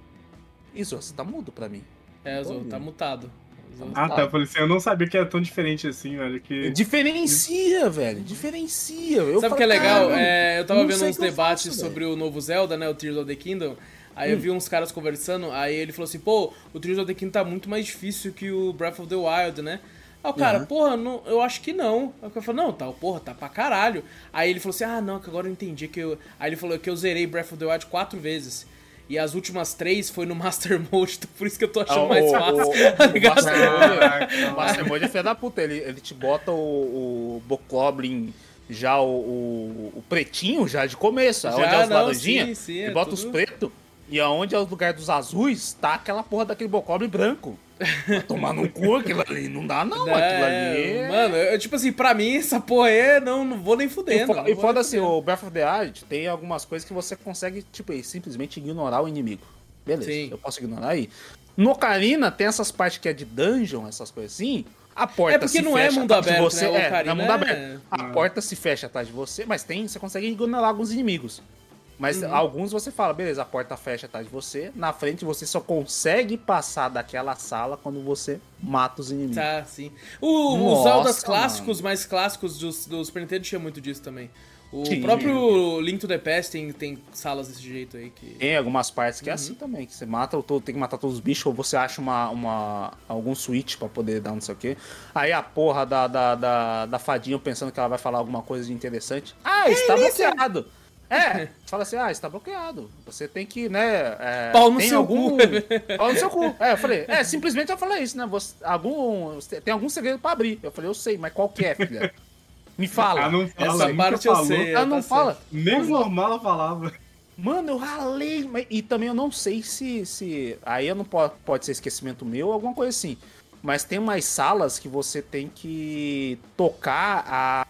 Isso, você tá mudo pra mim. É, Zô, tá mutado. Zô, ah, tá. Eu falei assim, eu não sabia que era tão diferente assim, velho. Que... Diferencia, velho. Diferencia. Eu Sabe o que é legal? É, eu tava vendo uns debates faço, sobre velho. o novo Zelda, né? O Tears of the Kingdom. Aí hum. eu vi uns caras conversando, aí ele falou assim, pô, o Tears of the Kingdom tá muito mais difícil que o Breath of the Wild, né? Aí o cara, uhum. porra, não, eu acho que não. Aí o cara falou, não, tá, porra, tá pra caralho. Aí ele falou assim, ah, não, que agora eu entendi que eu... Aí ele falou que eu zerei Breath of the Wild quatro vezes. E as últimas três foi no Master Mode, então por isso que eu tô achando oh, mais fácil. O, o, o, Master, Mode, o Master Mode é filho da puta, ele, ele te bota o, o Bokoblin... Já o, o, o pretinho, já de começo, já, onde é os laranjinhas, ele bota tudo... os pretos. E aonde é o lugar dos azuis, tá aquela porra daquele Bokoblin branco. Vai tomar no cu aquilo ali, não dá não, não aquilo ali. Mano, eu, tipo assim, pra mim essa porra aí, não, não vou nem fudendo. E, e foda assim, o Breath of the Wild tem algumas coisas que você consegue, tipo, simplesmente ignorar o inimigo. Beleza, Sim. eu posso ignorar aí. No Ocarina tem essas partes que é de dungeon, essas coisas assim. A porta é porque se não fecha é mundo aberto, você. né? É, não é mundo é... aberto. A porta se fecha atrás de você, mas tem, você consegue ignorar alguns inimigos. Mas uhum. alguns você fala, beleza, a porta fecha atrás de você. Na frente você só consegue passar daquela sala quando você mata os inimigos. Tá, sim. O, Nossa, os Zeldas clássicos, mano. mais clássicos dos, dos Super Nintendo tinha muito disso também. O Sim. próprio Link to the Past tem, tem salas desse jeito aí. Que... Tem algumas partes que uhum. é assim também, que você mata, tem que matar todos os bichos, ou você acha uma, uma, algum switch pra poder dar não sei o quê. Aí a porra da, da, da, da fadinha pensando que ela vai falar alguma coisa de interessante. Ah, está bloqueado. É, fala assim, ah, está bloqueado. Você tem que, né... É, Pau no tem seu algum... cu. Pau no seu cu. É, eu falei, é, simplesmente eu falei isso, né? Você, algum, tem algum segredo pra abrir. Eu falei, eu sei, mas qual que é, filha? Me fala. Ah, não fala. Essa parte eu sei. Ela não tá fala. Nem normal ela falava. Mano, eu ralei. Mas, e também eu não sei se... se aí eu não pode, pode ser esquecimento meu ou alguma coisa assim. Mas tem umas salas que você tem que tocar a,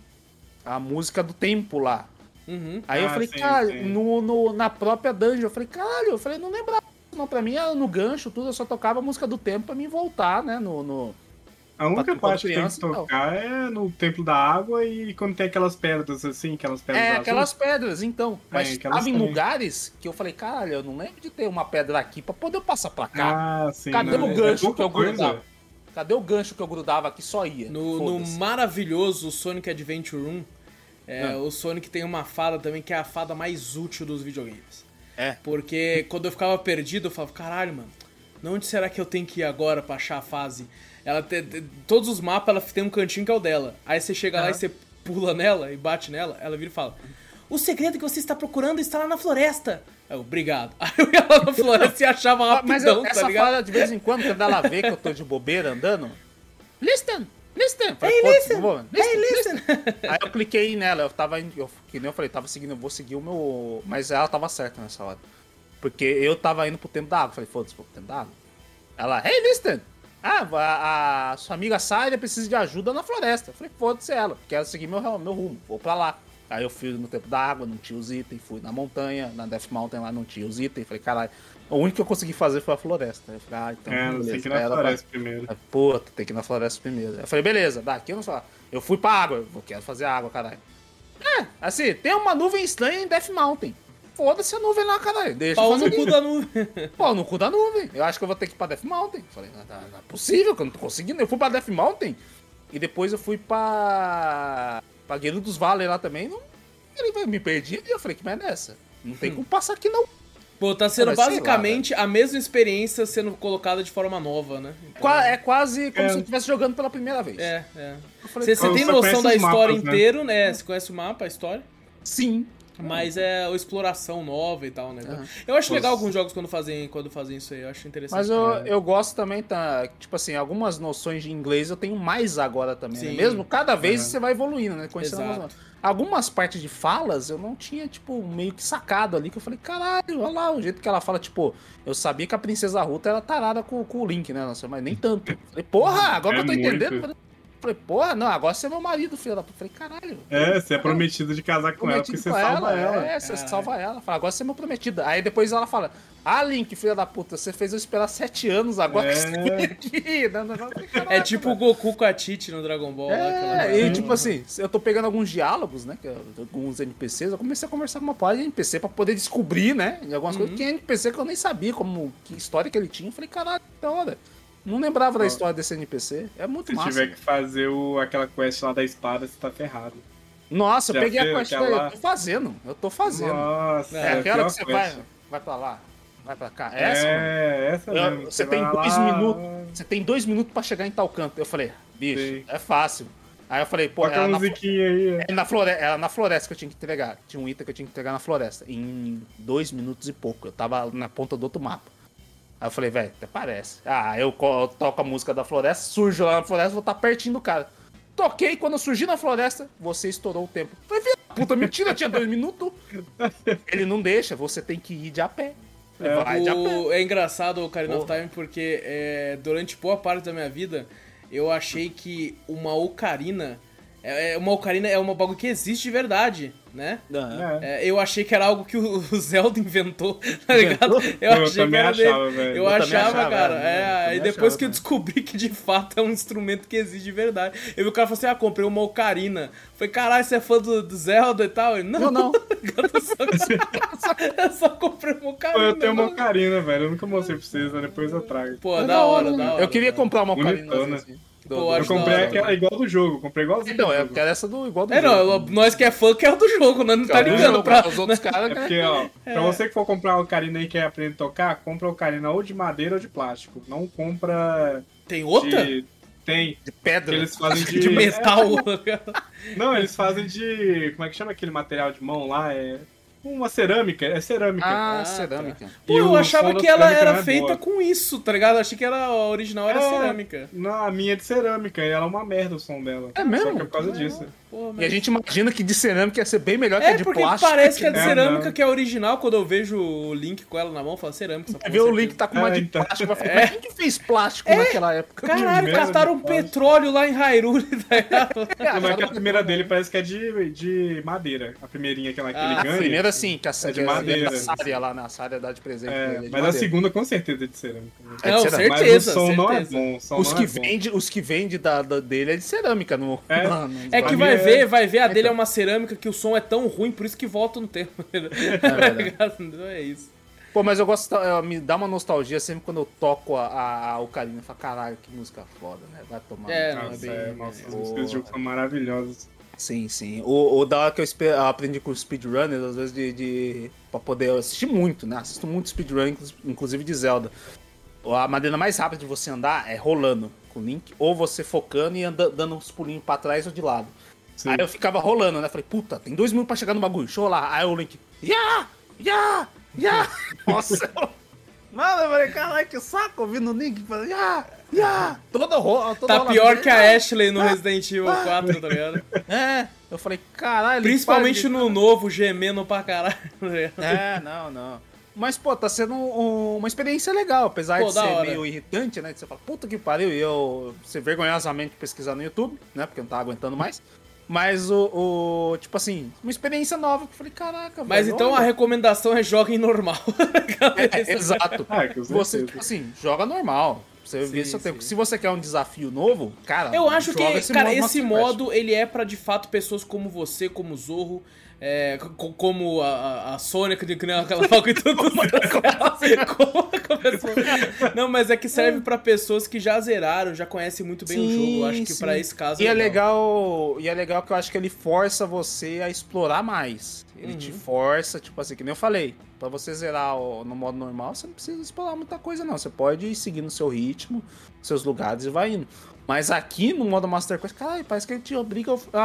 a música do tempo lá. Uhum. Aí ah, eu falei, sim, cara, sim. no, no, na própria dungeon, eu falei, caralho, eu falei, não lembrava. Não, pra mim, no gancho, tudo, eu só tocava a música do tempo pra mim voltar, né, no... no... A única parte que tem que tocar é no Templo da Água e quando tem aquelas pedras, assim, aquelas pedras É, azuis. aquelas pedras, então. Mas é, tava em também. lugares que eu falei, caralho, eu não lembro de ter uma pedra aqui pra poder passar pra cá. Ah, sim. Cadê não, o gancho é que eu coisa. grudava? Cadê o gancho que eu grudava que só ia? No, no maravilhoso Sonic Adventure um, é, ah. o Sonic tem uma fada também que é a fada mais útil dos videogames. É. Porque quando eu ficava perdido, eu falava, caralho, mano, onde será que eu tenho que ir agora pra achar a fase? Ela te, te, todos os mapas, ela tem um cantinho que é o dela. Aí você chega uhum. lá e você pula nela e bate nela, ela vira e fala, o segredo que você está procurando está lá na floresta. Eu, obrigado. Aí eu ia lá na floresta e achava rapidão, Mas eu, essa tá ligado? fala de vez em quando, quando ela vê que eu tô de bobeira andando, listen, listen listen! Falei, Hey, "Foda-se, listen! não vou, Hey, listen! Aí eu cliquei nela, eu tava, indo- eu, que nem eu falei, tava seguindo, eu vou seguir o meu... Mas ela tava certa nessa hora. Porque eu tava indo pro tempo da água, falei, foda-se, vou pro tempo da água. Ela, hey, listen! Ah, a, a sua amiga Sarah precisa de ajuda na floresta. Eu falei, foda-se ela, quero seguir meu, meu rumo, vou pra lá. Aí eu fui no tempo da água, não tinha os itens, fui na montanha, na Death Mountain lá não tinha os itens. Falei, caralho, o único que eu consegui fazer foi a floresta. Eu falei, ah, então É, beleza. tem que ir na Ela floresta pra... primeiro. Aí, puta, tem que ir na floresta primeiro. Eu falei, beleza, daqui eu não sei. Eu fui pra água, eu quero fazer água, caralho. É, assim, tem uma nuvem estranha em Death Mountain. Foda-se a nuvem lá, caralho. Deixa eu Pau fazer no cu aqui. da nuvem. Pô, no cu da nuvem. Eu acho que eu vou ter que ir pra Death Mountain. Falei, não, não, não é possível, que eu não tô conseguindo. Eu fui pra Death Mountain e depois eu fui pra. pra Guerra dos Vales lá também. Não... Ele me perdi e eu falei, que merda é essa? Não tem como passar aqui, não. Pô, tá sendo Mas sei lá, basicamente a mesma experiência sendo colocada de forma nova, né? Então, Qua- É quase como É. se eu estivesse jogando pela primeira vez. É, é. Eu falei, Você você Eu tem só noção conheço da os história mapas, né? inteira, né? Você conhece o mapa, a história? sim. Mas é a exploração nova e tal, né? Aham. Eu acho Nossa. legal alguns jogos quando fazem, quando fazem isso aí, eu acho interessante. Mas eu, eu gosto também, tá? Tipo assim, algumas noções de inglês eu tenho mais agora também, né? Sim. Mesmo cada vez É. você vai evoluindo, né? Conhecendo Exato. algumas, algumas partes de falas eu não tinha, tipo, meio que sacado ali, que eu falei, caralho, olha lá, o jeito que ela fala, tipo, eu sabia que a Princesa Ruta era tarada com, com o Link, né? Nossa, mas nem tanto. Eu falei, porra, agora É que eu tô muito. entendendo. Eu falei, falei, porra, não, agora você é meu marido, filho da puta. Eu falei, caralho. É, você é prometido de casar com ela porque Prometido você com salva ela. É, você Caralho. salva ela. Fala, agora você é meu prometido. Aí depois ela fala, ah, Link, filha da puta, você fez eu esperar sete anos agora É. que você vem aqui. Não, não, não, caralho, É tipo o velho. Goku com a Tite no Dragon Ball. lá, aquela- É, e tipo assim, eu tô pegando alguns diálogos, né, que eu- alguns N P Cs, eu comecei a conversar com uma parte de N P C pra poder descobrir, né, em algumas coisas, que é N P C que eu nem sabia como, que história que ele tinha. Eu falei, caralho, que da hora. Não lembrava da Ó. história desse N P C, é muito Se massa. tiver que fazer o, aquela quest lá da espada, você tá ferrado. Nossa, eu Já peguei a fez quest aquela daí, lá? eu tô fazendo, eu tô fazendo. Nossa, É a aquela pior que você quest. vai, vai pra lá, vai pra cá. Essa, mano? É, essa Eu- mesmo. você vai tem lá, dois minutos. Você tem dois minutos pra chegar em tal canto. Eu falei, bicho, Sim. é fácil. Aí eu falei, pô, Toca era a na, flo- musiquinha aí. é. é na floresta, era na floresta que eu tinha que entregar. Tinha um item que eu tinha que entregar na floresta. Em dois minutos e pouco. Eu tava na ponta do outro mapa. Aí eu falei, velho, até parece. Ah, eu, co- eu toco a música da floresta, surjo lá na floresta, vou estar pertinho do cara. Toquei, quando eu surgi na floresta, você estourou o tempo. Falei, filha da puta, mentira, tinha dois minutos. Ele não deixa, você tem que ir de a pé. Falei, vai de a pé. O- É engraçado o Ocarina of Porra. Time porque é, durante boa parte da minha vida eu achei que uma ocarina é, é- uma ocarina é uma bagulho que existe de verdade, né? Não, É. É, eu achei que era algo que o o Zelda inventou, tá ligado? Eu Eu achei também que era achava, dele. velho. Eu, Eu também achava, achava, cara. né? É, Eu aí também depois achava que eu descobri que de fato é um instrumento que existe de verdade. Eu vi o cara falou assim: ah, comprei uma ocarina. Falei, caralho, você é fã do, do Zelda e tal? Ele, não, Eu não. eu, só, eu só comprei uma Pô, ocarina. eu tenho uma mano. ocarina, velho. Eu nunca mostrei pra vocês, mas depois eu trago. Pô, É da hora, né? da hora. Eu queria da hora. comprar uma ocarina. Bonitona. Assim, Pô, do- eu do- Eu acho comprei da hora, aquela igual do jogo. Comprei igualzinho Então, do eu jogo. quero essa do igual do É, jogo. não, nós que é fã que é o do jogo, né? Não tá Do ligando jogo, pra. Os outros caras, É né? porque, ó, pra você que for comprar uma ocarina e quer aprender a tocar, compra ocarina ou de madeira ou de plástico. Não compra Tem outra? de... Tem. De pedra. Eles fazem de... De metal. Não, eles fazem de... Como é que chama aquele material de mão lá? É uma cerâmica. É cerâmica. Ah, Ah, cerâmica. Pô, E eu o achava som da que ela cerâmica era não é feita boa. com isso, tá ligado? Eu achei que era, a original era É, cerâmica. Não, a minha é de cerâmica e ela é uma merda o som dela. É mesmo? Só que é por causa disso. Pô, E a gente imagina que de cerâmica ia ser bem melhor que a É, de porque plástico. parece que a de É, cerâmica não. que é original, quando eu vejo o Link com ela na mão, fala cerâmica. essa Vai porra, ver o certeza. Link tá com uma É, de então. plástico. Vai falar, É. mas quem que fez plástico naquela época? Caralho, merda castaram de plástico. petróleo lá em Hyrule, tá ligado? Não, mas que a primeira dele parece que é de, de madeira. A primeirinha que, ela, que Ah, ele A ganha. primeira sim, que a É de madeira. A Sária lá na Sária dá de presente. pra É, ele, de mas a madeira. segunda com certeza é de cerâmica. né? É de Não, cerâmica. certeza, Mas o som não é certeza. bom. O som Os não que, é bom. vende, os que vende da, da- dele é de cerâmica. No, É. no- no- É que Pra vai mim é- ver, vai ver, a dele é então. uma cerâmica que o som é tão ruim, por isso que volta no tempo. verdade. Não é isso. Pô, mas eu gosto, eu- me dá uma nostalgia sempre quando eu toco a, a, a ocarina. Eu falo, caralho, que música foda, né? Vai tomar. É, no cu. não, Nossa, bem- é, nossa, as Boa. músicas de jogo são maravilhosas. Sim, sim. O, o da hora que eu, espe- eu aprendi com os speedrunners, às vezes, de, de. pra poder. Eu assisti muito, né? Assisto muito speedrun, inclu- inclusive de Zelda. A maneira mais rápida de você andar é rolando com o Link, ou você focando e anda, dando uns pulinhos pra trás ou de lado. Sim. Aí eu ficava rolando, né? Falei, puta, tem dois minutos pra chegar no bagulho, deixa eu rolar. Aí o Link, ya, ya, ya. Nossa, eu... Mano, eu falei, caralho, que saco ouvindo o Link. Falei, ya, Yeah! Toda rola. Tá pior que a Ashley no Resident Evil quatro, tá ligado? É, eu falei, caralho. Principalmente de... no novo, gemendo pra caralho. É, não, não. Mas, pô, tá sendo um, uma experiência legal, apesar pô, de ser hora. meio irritante, né? De você falar, puta que pariu, e eu, você vergonhosamente pesquisar no YouTube, né? Porque eu não tava aguentando mais. Mas o, o tipo assim, uma experiência nova que eu falei, caraca, velho. Mas então olha. A recomendação é joguem normal. é, é, exato. Ah, você, tipo assim, joga normal. Você sim, seu tempo. Se você quer um desafio novo, cara, eu acho que esse cara, modo esse modo ele é pra de fato pessoas como você, como o Zorro, é, como a, a Sônia, que nem aquela falca e tudo. Como começou? Não, mas é que serve pra pessoas que já zeraram, já conhecem muito bem sim, o jogo. Eu acho que sim. Pra esse caso e é legal. legal. E é legal que eu acho que ele força você a explorar mais. Ele uhum. te força, tipo assim, que nem eu falei. Pra você zerar no modo normal, você não precisa explorar muita coisa, não. Você pode ir seguindo o seu ritmo, seus lugares e vai indo. Mas aqui no modo Master Quest, caralho, parece que ele te obriga a,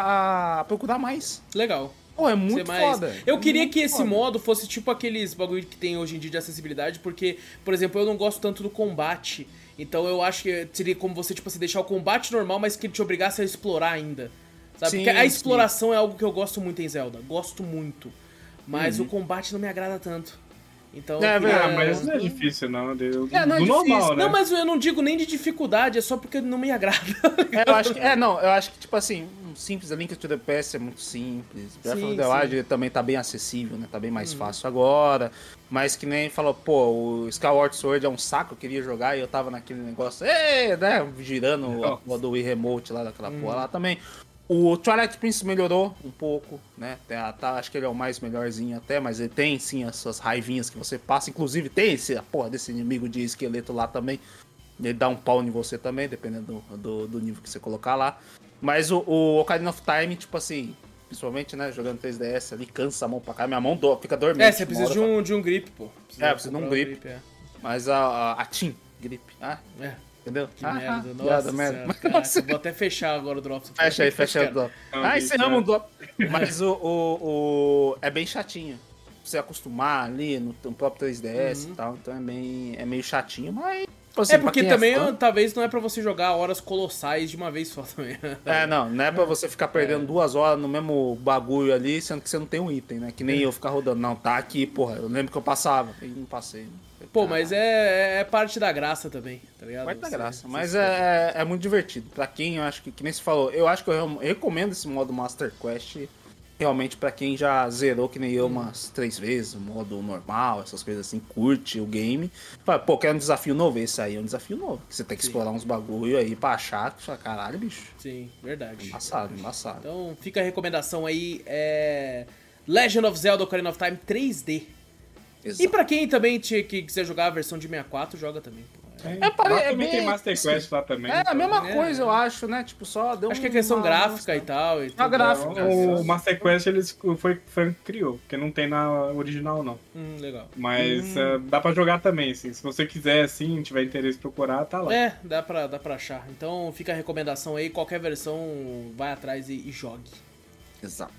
a, a procurar mais. Legal. Pô, é muito mais... foda. Eu queria muito que esse foda. modo fosse tipo aqueles bagulho que tem hoje em dia de acessibilidade, porque, por exemplo, eu não gosto tanto do combate. Então eu acho que seria como você, tipo assim, deixar o combate normal, mas que ele te obrigasse a explorar ainda. Sabe? Sim, porque a exploração sim. é algo que eu gosto muito em Zelda. Gosto muito. Mas uhum. o combate não me agrada tanto. Então, é, queria... ah, mas não é difícil, não. Do, é, não é do normal, difícil. né? Não, mas eu não digo nem de dificuldade, é só porque não me agrada. É, eu acho que, é, não, eu acho que, tipo assim, um simples, a Link to the Past é muito simples. Breath of the Wild também tá bem acessível, né? Tá bem mais uhum. fácil agora. Mas que nem falou, pô, o Skyward Sword é um saco, eu queria jogar e eu tava naquele negócio, é, né? Girando a porra do Wii Remote lá, daquela uhum. porra lá também. O Twilight Princess melhorou um pouco, né? Tá, tá, acho que ele é o mais melhorzinho até, mas ele tem sim as suas raivinhas que você passa. Inclusive tem esse, a porra desse inimigo de esqueleto lá também. Ele dá um pau em você também, dependendo do, do, do nível que você colocar lá. Mas o, o Ocarina of Time, tipo assim, principalmente, né, jogando três D S ali, cansa a mão pra cá. Minha mão do, fica dormente. É, você precisa de um, de um grip, pô. Precisa é, precisa de um grip. grip é. Mas a, a, a Team Grip, ah, é. Entendeu? Que ah, merda, ah, nossa merda. Senhora, caraca, vou até fechar agora o Drops. Fecha aí, fecha o Drops. Ah, encerramos o Drops. Mas o, o, o... é bem chatinho. Você acostumar ali no, no próprio três D S uhum. e tal, então é, bem, é meio chatinho, mas... Assim, é porque também, é fã, talvez, não é pra você jogar horas colossais de uma vez só também. É, não, não é pra você ficar perdendo é. duas horas no mesmo bagulho ali, sendo que você não tem um item, né? Que nem é. eu ficar rodando. Não, tá aqui, porra, eu lembro que eu passava e não passei. Pô, mas é, é parte da graça também, tá ligado? Parte da você, graça, você mas é, é muito divertido. Pra quem, eu acho que, que nem se falou, eu acho que eu recomendo esse modo Master Quest realmente pra quem já zerou, que nem eu, umas três vezes, o modo normal, essas coisas assim, curte o game. Fala, pô, quer um desafio novo? Esse aí é um desafio novo. Você tem que Sim. explorar uns bagulho aí pra achar que, caralho, bicho. Sim, verdade. Embaçado, embaçado. Então fica a recomendação aí, é... Legend of Zelda Ocarina of Time três D. Exato. E pra quem também te, que quiser jogar a versão de seixenta e quatro, joga também. É, é, pare... é também bem... tem Master Quest lá também. É então. a mesma é, coisa, eu acho, né? Tipo, só deu Acho um... que é questão uma... gráfica e tal. E a gráfica. O Master Quest eles foi, foi criou, porque não tem na original, não. Hum, legal. Mas hum. uh, dá pra jogar também, assim. Se você quiser, assim, tiver interesse em procurar, tá lá. É, dá pra, dá pra achar. Então fica a recomendação aí, qualquer versão vai atrás e, e jogue. Exato.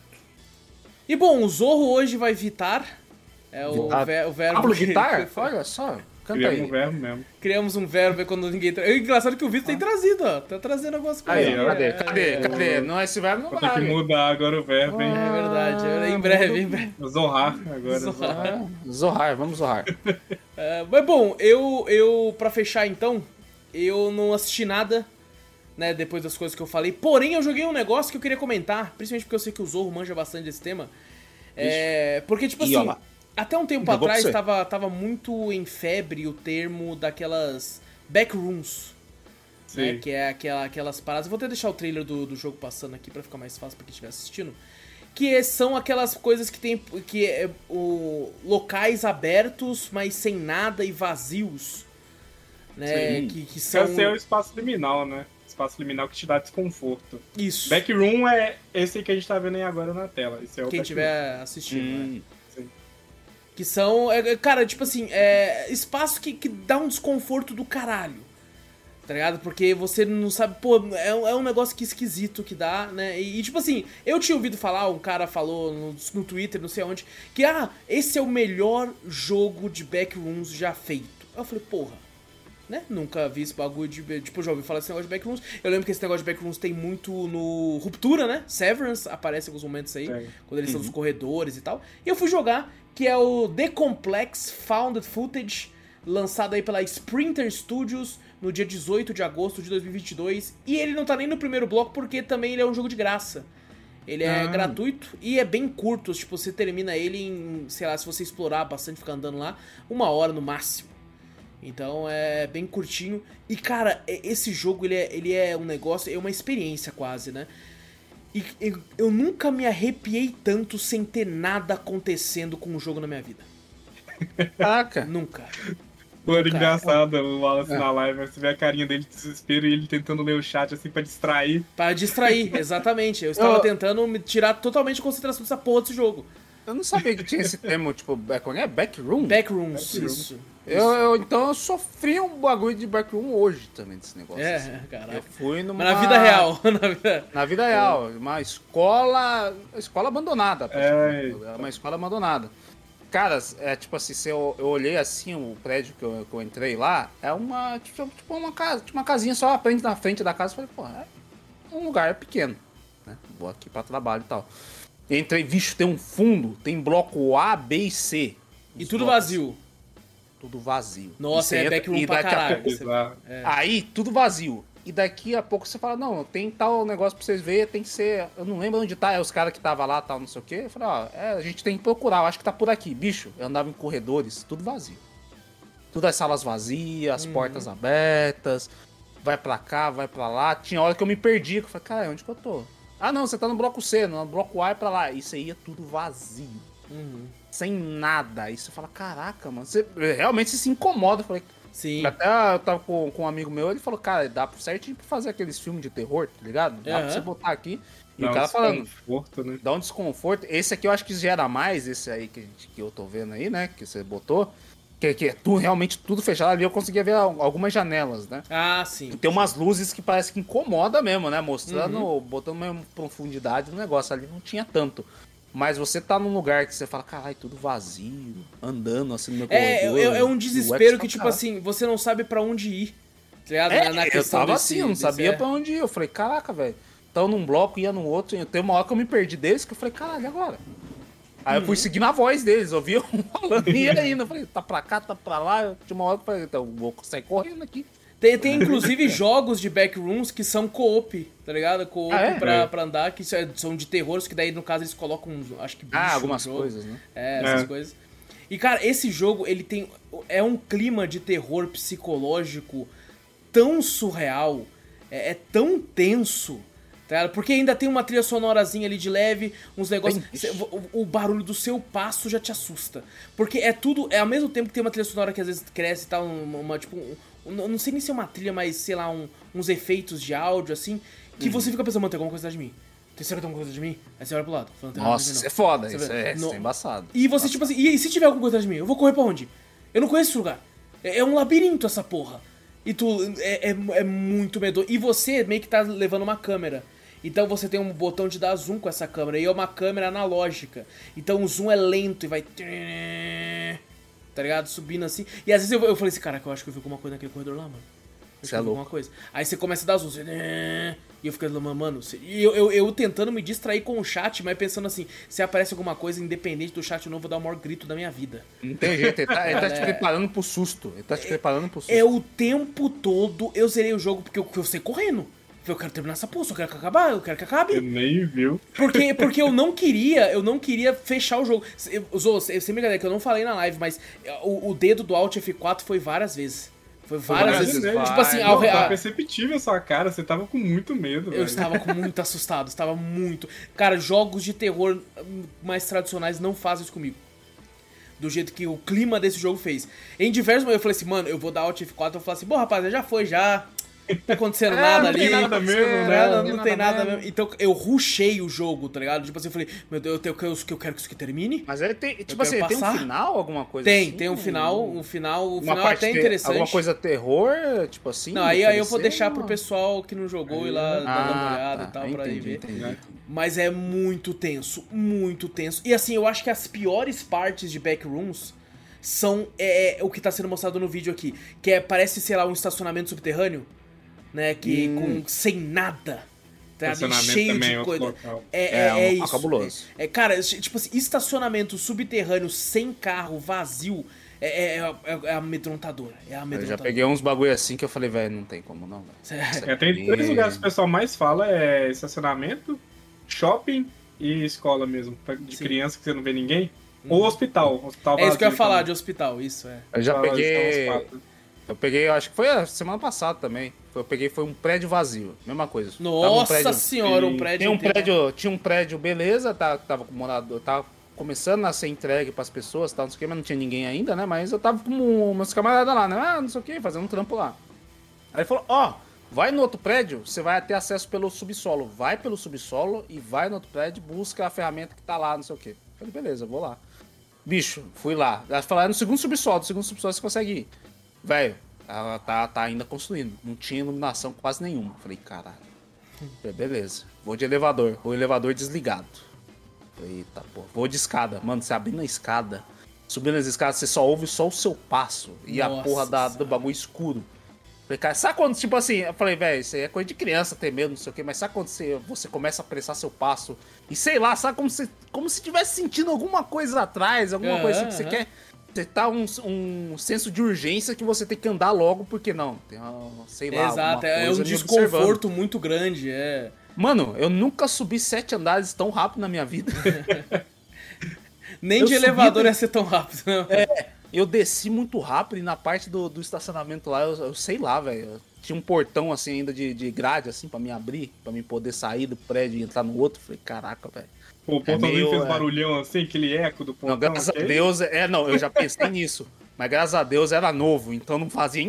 E bom, o Zorro hoje vai vitar. É o, ver, o verbo... Pablo Guitar? Olha só, canta Criamos aí. um verbo mesmo. Criamos um verbo quando ninguém... É engraçado que o Vitor ah. tem trazido, ó. Tá trazendo algumas coisas. Aí, cadê? É, cadê? É, cadê? É, não, esse verbo não vai. Tem que mudar agora o verbo, hein? É verdade. Ah, em breve, em breve. Zorrar agora. Zorrar, zorrar vamos zorrar. É, mas bom, eu, eu, pra fechar então, eu não assisti nada, né, depois das coisas que eu falei. Porém, eu joguei um negócio que eu queria comentar, principalmente porque eu sei que o Zorro manja bastante desse tema. É, porque, tipo assim... Iola. Até um tempo Jogou atrás tava, tava muito em febre o termo daquelas backrooms, né, que é aquela, aquelas paradas... Eu vou até deixar o trailer do, do jogo passando aqui pra ficar mais fácil pra quem estiver assistindo. Que são aquelas coisas que tem que é, o, locais abertos, mas sem nada e vazios. Né, Sim. que, que são... Esse é o espaço liminal, né? Espaço liminal que te dá desconforto. Isso. Backroom é esse que a gente tá vendo aí agora na tela. Esse é o Quem estiver hum. assistindo, né? Que são, é, cara, tipo assim, é espaço que, que dá um desconforto do caralho, tá ligado? Porque você não sabe, pô, é, é um negócio que esquisito que dá, né? E, e tipo assim, eu tinha ouvido falar, um cara falou no, no Twitter, não sei onde, que, ah, esse é o melhor jogo de backrooms já feito. Eu falei, porra, né? Nunca vi esse bagulho de... Tipo, já ouvi falar desse negócio de backrooms. Eu lembro que esse negócio de backrooms tem muito no Ruptura, né? Severance aparece em alguns momentos aí, é. quando eles uhum. estão nos corredores e tal. E eu fui jogar, que é o The Complex Found Footage, lançado aí pela Sprinter Studios no dia dezoito de agosto de dois mil e vinte e dois. E ele não tá nem no primeiro bloco, porque também ele é um jogo de graça. Ele é ah. gratuito e é bem curto. Tipo, você termina ele em, sei lá, se você explorar bastante, ficar andando lá, uma hora no máximo. Então é bem curtinho. E cara, esse jogo ele é, ele é um negócio, é uma experiência quase, né? E eu, eu nunca me arrepiei tanto sem ter nada acontecendo com o jogo na minha vida. Caraca. Nunca. Pô, era engraçado o Wallace é. na live, você vê a carinha dele de desespero e ele tentando ler o chat assim pra distrair. Pra distrair, exatamente. Eu estava eu... tentando me tirar totalmente a concentração dessa porra desse jogo. Eu não sabia que tinha esse termo, tipo, back, é backroom? Backrooms, back isso. Eu, eu, então eu sofri um bagulho de backroom hoje também, desse negócio. É, assim. caralho. Eu fui numa... Mas na vida real. na, vida... na vida real, uma escola, escola abandonada. É, uma escola abandonada. Cara, é tipo assim, se eu, eu olhei assim, o prédio que eu, que eu entrei lá, é uma, tipo, tipo uma casa, tipo uma casinha só à frente, na frente da casa, eu falei, pô, é um lugar pequeno, né, vou aqui pra trabalho e tal. Entrei, bicho, tem um fundo, tem bloco A, B e C. E tudo blocos, vazio. Tudo vazio. Nossa, é backroom pra caralho. Você... É. Aí, tudo vazio. E daqui a pouco você fala, não, tem tal negócio pra vocês verem, tem que ser... Eu não lembro onde tá, é os caras que tava lá, tal, não sei o quê. Eu falei, ó, é, a gente tem que procurar, eu acho que tá por aqui. Bicho, eu andava em corredores, tudo vazio. Tudo as salas vazias, as uhum. portas abertas, vai pra cá, vai pra lá. Tinha hora que eu me perdi, que eu falei, cara, onde que eu tô? Ah, não, você tá no bloco C, no bloco A é pra lá. Isso aí é tudo vazio. Uhum. Sem nada. Aí você fala, caraca, mano, você realmente você se incomoda. Eu falei... Sim. Até eu tava com, com um amigo meu, ele falou, cara, dá certinho pra fazer aqueles filmes de terror, tá ligado? Dá uhum. pra você botar aqui. E dá o cara um falando, né? dá um desconforto. Esse aqui eu acho que gera mais, esse aí que, que eu tô vendo aí, né? Que você botou. Que, que é tu, realmente tudo fechado ali, eu conseguia ver algumas janelas, né? Ah, sim. E tem umas luzes que parece que incomoda mesmo, né? Mostrando, uhum. botando uma profundidade no negócio. Ali não tinha tanto. Mas você tá num lugar que você fala, caralho, tudo vazio, andando assim no meu corredor. É, é, é um desespero que, tipo assim, você não sabe pra onde ir. Tá ligado? É, na, na eu tava desse, assim, eu não sabia desse, pra onde ir. Eu falei, caraca, velho. Tava num bloco, ia no outro. E tem uma hora que eu me perdi deles, que eu falei, caralho, agora? Aí uhum. eu fui seguindo a voz deles, eu vi um falando e ia indo. Eu falei, tá pra cá, tá pra lá. Tinha uma hora que eu falei, então, vou sair correndo aqui. Tem, tem inclusive jogos de backrooms que são co-op, tá ligado? Co-op ah, é? pra, é. pra andar, que são de terror, que daí no caso eles colocam, acho que bicho Ah, algumas jogo. coisas, né? É, essas é. coisas. E cara, esse jogo, ele tem... É um clima de terror psicológico tão surreal, é, é tão tenso, tá ligado? Porque ainda tem uma trilha sonorazinha ali de leve, uns negócios... O, o barulho do seu passo já te assusta. Porque é tudo... É ao mesmo tempo que tem uma trilha sonora que às vezes cresce e tal, uma, uma tipo... Um, não sei nem se é uma trilha, mas, sei lá, um, uns efeitos de áudio, assim, que uhum. você fica pensando, mano, tem alguma coisa atrás de mim. Tem certeza que tem alguma coisa atrás de mim? Aí você olha pro lado. Falando, Nossa, isso é foda, você isso vê? é, isso é embaçado. E você, Nossa. tipo assim, e se tiver alguma coisa atrás de mim? Eu vou correr pra onde? Eu não conheço esse lugar. É, é um labirinto essa porra. E tu, é, é, é muito medonho. E você meio que tá levando uma câmera. Então você tem um botão de dar zoom com essa câmera. E é uma câmera analógica. Então o zoom é lento e vai... Tá ligado? Subindo assim. E às vezes eu, eu falei assim, caraca, eu acho que eu vi alguma coisa naquele corredor lá, mano. Você é louco. Coisa. Aí você começa a dar zoom, você... e eu ficando, mano, você... e eu, eu, eu tentando me distrair com o chat, mas pensando assim, se aparece alguma coisa, independente do chat novo, eu vou dar o maior grito da minha vida. Não tem jeito, ele tá, ele tá te preparando pro susto. Ele tá te é, preparando pro susto. É o tempo todo, eu zerei o jogo porque eu, eu sei correndo. Eu quero terminar essa porra, eu quero que acabe, eu quero que acabe. Eu nem viu. Porque, porque eu não queria, eu não queria fechar o jogo. Zô, sem brincadeira, que eu não falei na live, mas o, o dedo do Alt F quatro foi várias vezes. Foi várias vezes. vezes. Tipo assim, ao real. Tá perceptível a sua cara, você tava com muito medo, velho. Eu estava com muito assustado, estava muito. Cara, jogos de terror mais tradicionais não fazem isso comigo. Do jeito que o clima desse jogo fez. Em diversos momentos eu falei assim, mano, eu vou dar Alt F quatro, eu falei assim, bom, rapaz, já foi, já. Não tá acontecendo é, nada não ali. Tem nada mesmo, é, né? Não, não, não tem nada, nada mesmo. Então eu rushei o jogo, tá ligado? Tipo assim, eu falei, meu Deus, eu, eu, eu quero que isso aqui termine. Mas ele tem, tipo assim, tem um final, alguma coisa tem, assim? Tem, um final, um final, o final é até interessante. Alguma coisa terror, tipo assim? Não, aí, aí eu vou deixar pro pessoal que não jogou aí, ir lá ah, dar uma olhada tá, e tal, entendi, pra ir ver. Entendi. Mas é muito tenso, muito tenso. E assim, eu acho que as piores partes de Backrooms são é, é, o que tá sendo mostrado no vídeo aqui. Que é, parece, sei lá, um estacionamento subterrâneo, né? Que Hum. com, sem nada. Tá, Estacionamento cheio também, de outro coisa. local. É, é, É, é um- isso. cabuloso. É, é, cara, tipo assim, estacionamento subterrâneo sem carro, vazio, é, é, é, é amedrontador. É Eu amedrontador. já peguei uns bagulho assim que eu falei, velho, não tem como não, velho. É. É, tem três lugares que o pessoal mais fala, é estacionamento, shopping e escola mesmo. pra- De Sim. criança que você não vê ninguém. Ou hospital. hospital É isso que eu ia vazio falar, também. de hospital, isso, é. Eu já Só- peguei. são os quatro. Eu peguei, eu acho que foi a semana passada também. Eu peguei, foi um prédio vazio. Mesma coisa. Tava um Nossa prédio- senhora, um Sim. prédio Tinha um inteiro. prédio, tinha um prédio, beleza, tá, tava com morador, tava começando a ser entregue pras pessoas, tal, não sei o que, mas não tinha ninguém ainda, né? Mas eu tava com meus camaradas lá, né? Ah, não sei o que, fazendo um trampo lá. Aí ele falou, ó, vai no outro prédio, você vai ter acesso pelo subsolo. Vai pelo subsolo e vai no outro prédio, busca a ferramenta que tá lá, não sei o que. Falei, beleza, eu vou lá. Bicho, fui lá. Ela falou, é no segundo subsolo, no segundo subsolo você consegue ir. Velho, ela tá, tá ainda construindo. Não tinha iluminação quase nenhuma. Falei, caralho. Falei, beleza. Vou de elevador. O elevador desligado. Falei, eita, pô. Vou de escada. Mano, você abrindo a escada, subindo as escadas, você só ouve só o seu passo. E Nossa a porra da, do bagulho escuro. Falei, cara, sabe quando, tipo assim, eu falei, velho, isso aí é coisa de criança ter medo, não sei o quê, mas sabe quando você, você começa a apressar seu passo e sei lá, sabe como se, como se tivesse sentindo alguma coisa atrás, alguma Aham, coisa assim que você aham. quer. Você tá um, um senso de urgência que você tem que andar logo, porque não, tem uma, sei lá, Exato, alguma é coisa um me observando. desconforto muito grande, é. Mano, eu nunca subi sete andares tão rápido na minha vida. Nem Eu de subi elevador do- ia ser tão rápido, não. Eu desci muito rápido e na parte do, do estacionamento lá, eu, eu sei lá, velho. Tinha um portão assim ainda de, de grade, assim, pra me abrir, pra mim poder sair do prédio e entrar no outro. Falei, caraca, velho. Pô, o portãozinho meio, fez é. barulhão assim, aquele eco do Não, portão. graças ok? a Deus, é, não, eu já pensei nisso. Mas graças a Deus era novo, então não fazia.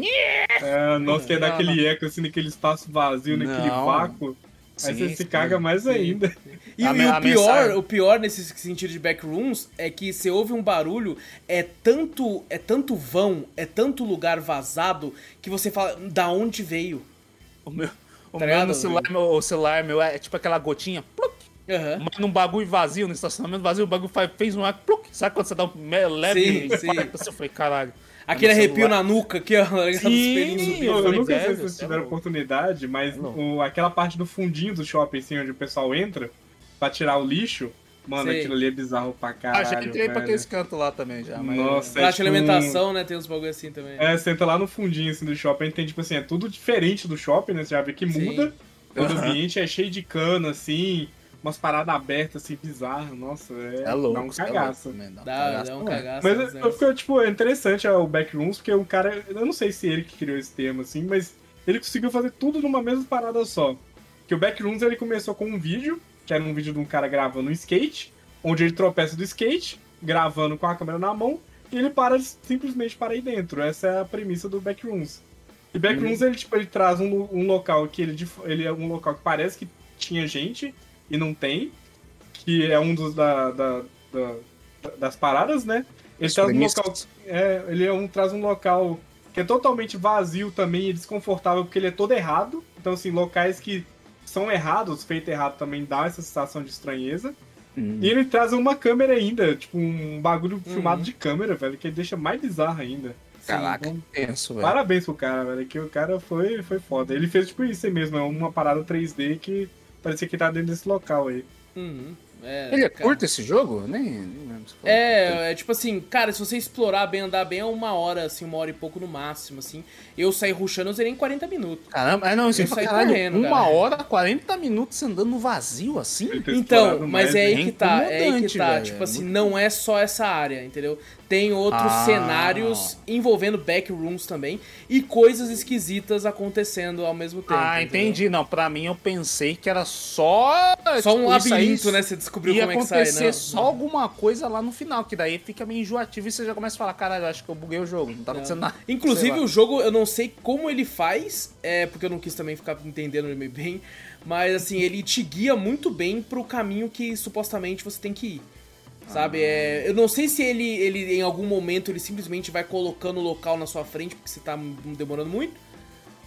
É, nossa, que é Não, daquele eco assim, naquele espaço vazio, naquele Não. vácuo. Aí Sim, você se sim. caga mais ainda. E, A e me- o a pior, mensagem- o pior nesse sentido de backrooms é que você ouve um barulho, é tanto, é tanto vão, é tanto lugar vazado que você fala, da onde veio? O meu, o Tá meu ligado? no celular, meu, o celular meu é tipo aquela gotinha, pluc, Aham. mas num bagulho vazio, no estacionamento vazio, o bagulho faz, fez um ar, pluc, sabe quando você dá um me- leve Sim, sim. impacto assim? Eu falei, caralho. Aquele no arrepio celular- na nuca aqui, ó. Os Sim, pelinhos Eu, subindo. eu falei, nunca sei velho, se vocês você é tiveram louco. oportunidade, mas É louco. o- aquela parte do fundinho do shopping, assim, onde o pessoal entra pra tirar o lixo, mano, Sei. aquilo ali é bizarro pra caralho. Ah, já entrei pra velho. aqueles cantos lá também já. Mas... Nossa, Praça de tipo um- alimentação, né? Tem uns bagulho assim também. É, você entra lá no fundinho assim, do shopping, tem tipo assim, é tudo diferente do shopping, né? Você já vê que Sim. muda. Todo o Aham. ambiente é cheio de cano, assim, umas paradas abertas, assim, bizarras. Nossa, é, É louco. dá um você é cagaço. louco, man, dá um Dá, cagaço. dá um É. cagaço. Mas né? eu, eu fico, tipo, é interessante o Backrooms, porque o cara, eu não sei se ele que criou esse termo, assim, mas ele conseguiu fazer tudo numa mesma parada só. Que o Backrooms, ele começou com um vídeo, que era um vídeo de um cara gravando um skate, onde ele tropeça do skate, gravando com a câmera na mão, e ele para simplesmente para aí dentro. Essa é a premissa do Backrooms. E Backrooms, ele, tipo, ele traz um, um local que ele, de- ele é um local que parece que tinha gente, e não tem, que é um dos da, da- da- das paradas, né? Ele As traz um premissas. local. É, ele é um, traz um local que é totalmente vazio também e desconfortável, porque ele é todo errado. Então, assim, locais que são errados, feito errado, também dá essa sensação de estranheza. Hum. E ele traz uma câmera ainda, tipo, um bagulho filmado de câmera, velho, que deixa mais bizarro ainda. Caraca, Sim, que tenso, velho. Parabéns pro cara, velho, que o cara foi, foi foda. Ele fez, tipo, isso aí mesmo, é uma parada três D que parecia que tá dentro desse local aí. Uhum. É, Ele é cara. curto esse jogo? Eu Nem, nem lembro se falou. É, é tipo assim, cara, se você explorar bem, andar bem, é uma hora, assim, uma hora e pouco no máximo, assim. Eu saí rushando, eu zerei em quarenta minutos. Caramba, é não, isso Eu aí pra saí caralho, correndo, uma cara. hora, quarenta minutos andando no vazio assim? Ele ter Então, explorado mas mais, é aí né? que tá, é aí que incomodante, tá. velho, Tipo é assim, muito não é só essa área, entendeu? Tem outros Ah. cenários envolvendo backrooms também e coisas esquisitas acontecendo ao mesmo tempo. Ah, entendeu? entendi. Não, pra mim eu pensei que era só. Só um tipo, isso aí labirinto, né? Você descobriu ia como é que sai, acontecer né? só alguma coisa lá no final, que daí fica meio enjoativo e você já começa a falar, caralho, eu acho que eu buguei o jogo, não tá acontecendo nada. Inclusive, Sei lá. o jogo, eu não sei como ele faz, é porque eu não quis também ficar entendendo ele meio bem, mas assim, ele te guia muito bem pro caminho que supostamente você tem que ir. Sabe? É, eu não sei se ele, ele, em algum momento, ele simplesmente vai colocando o local na sua frente porque você tá demorando muito.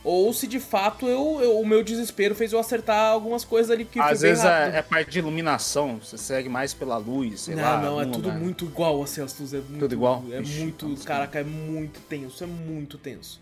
ou se de fato eu, eu, o meu desespero fez eu acertar algumas coisas ali que Às foi vezes bem rápido. é, é parte de iluminação, você segue mais pela luz, sei não, lá. Não, é algum tudo lugar. muito igual, assim, as luzes é muito... Tudo igual? É Ixi, muito, então, caraca, é muito tenso, é muito tenso.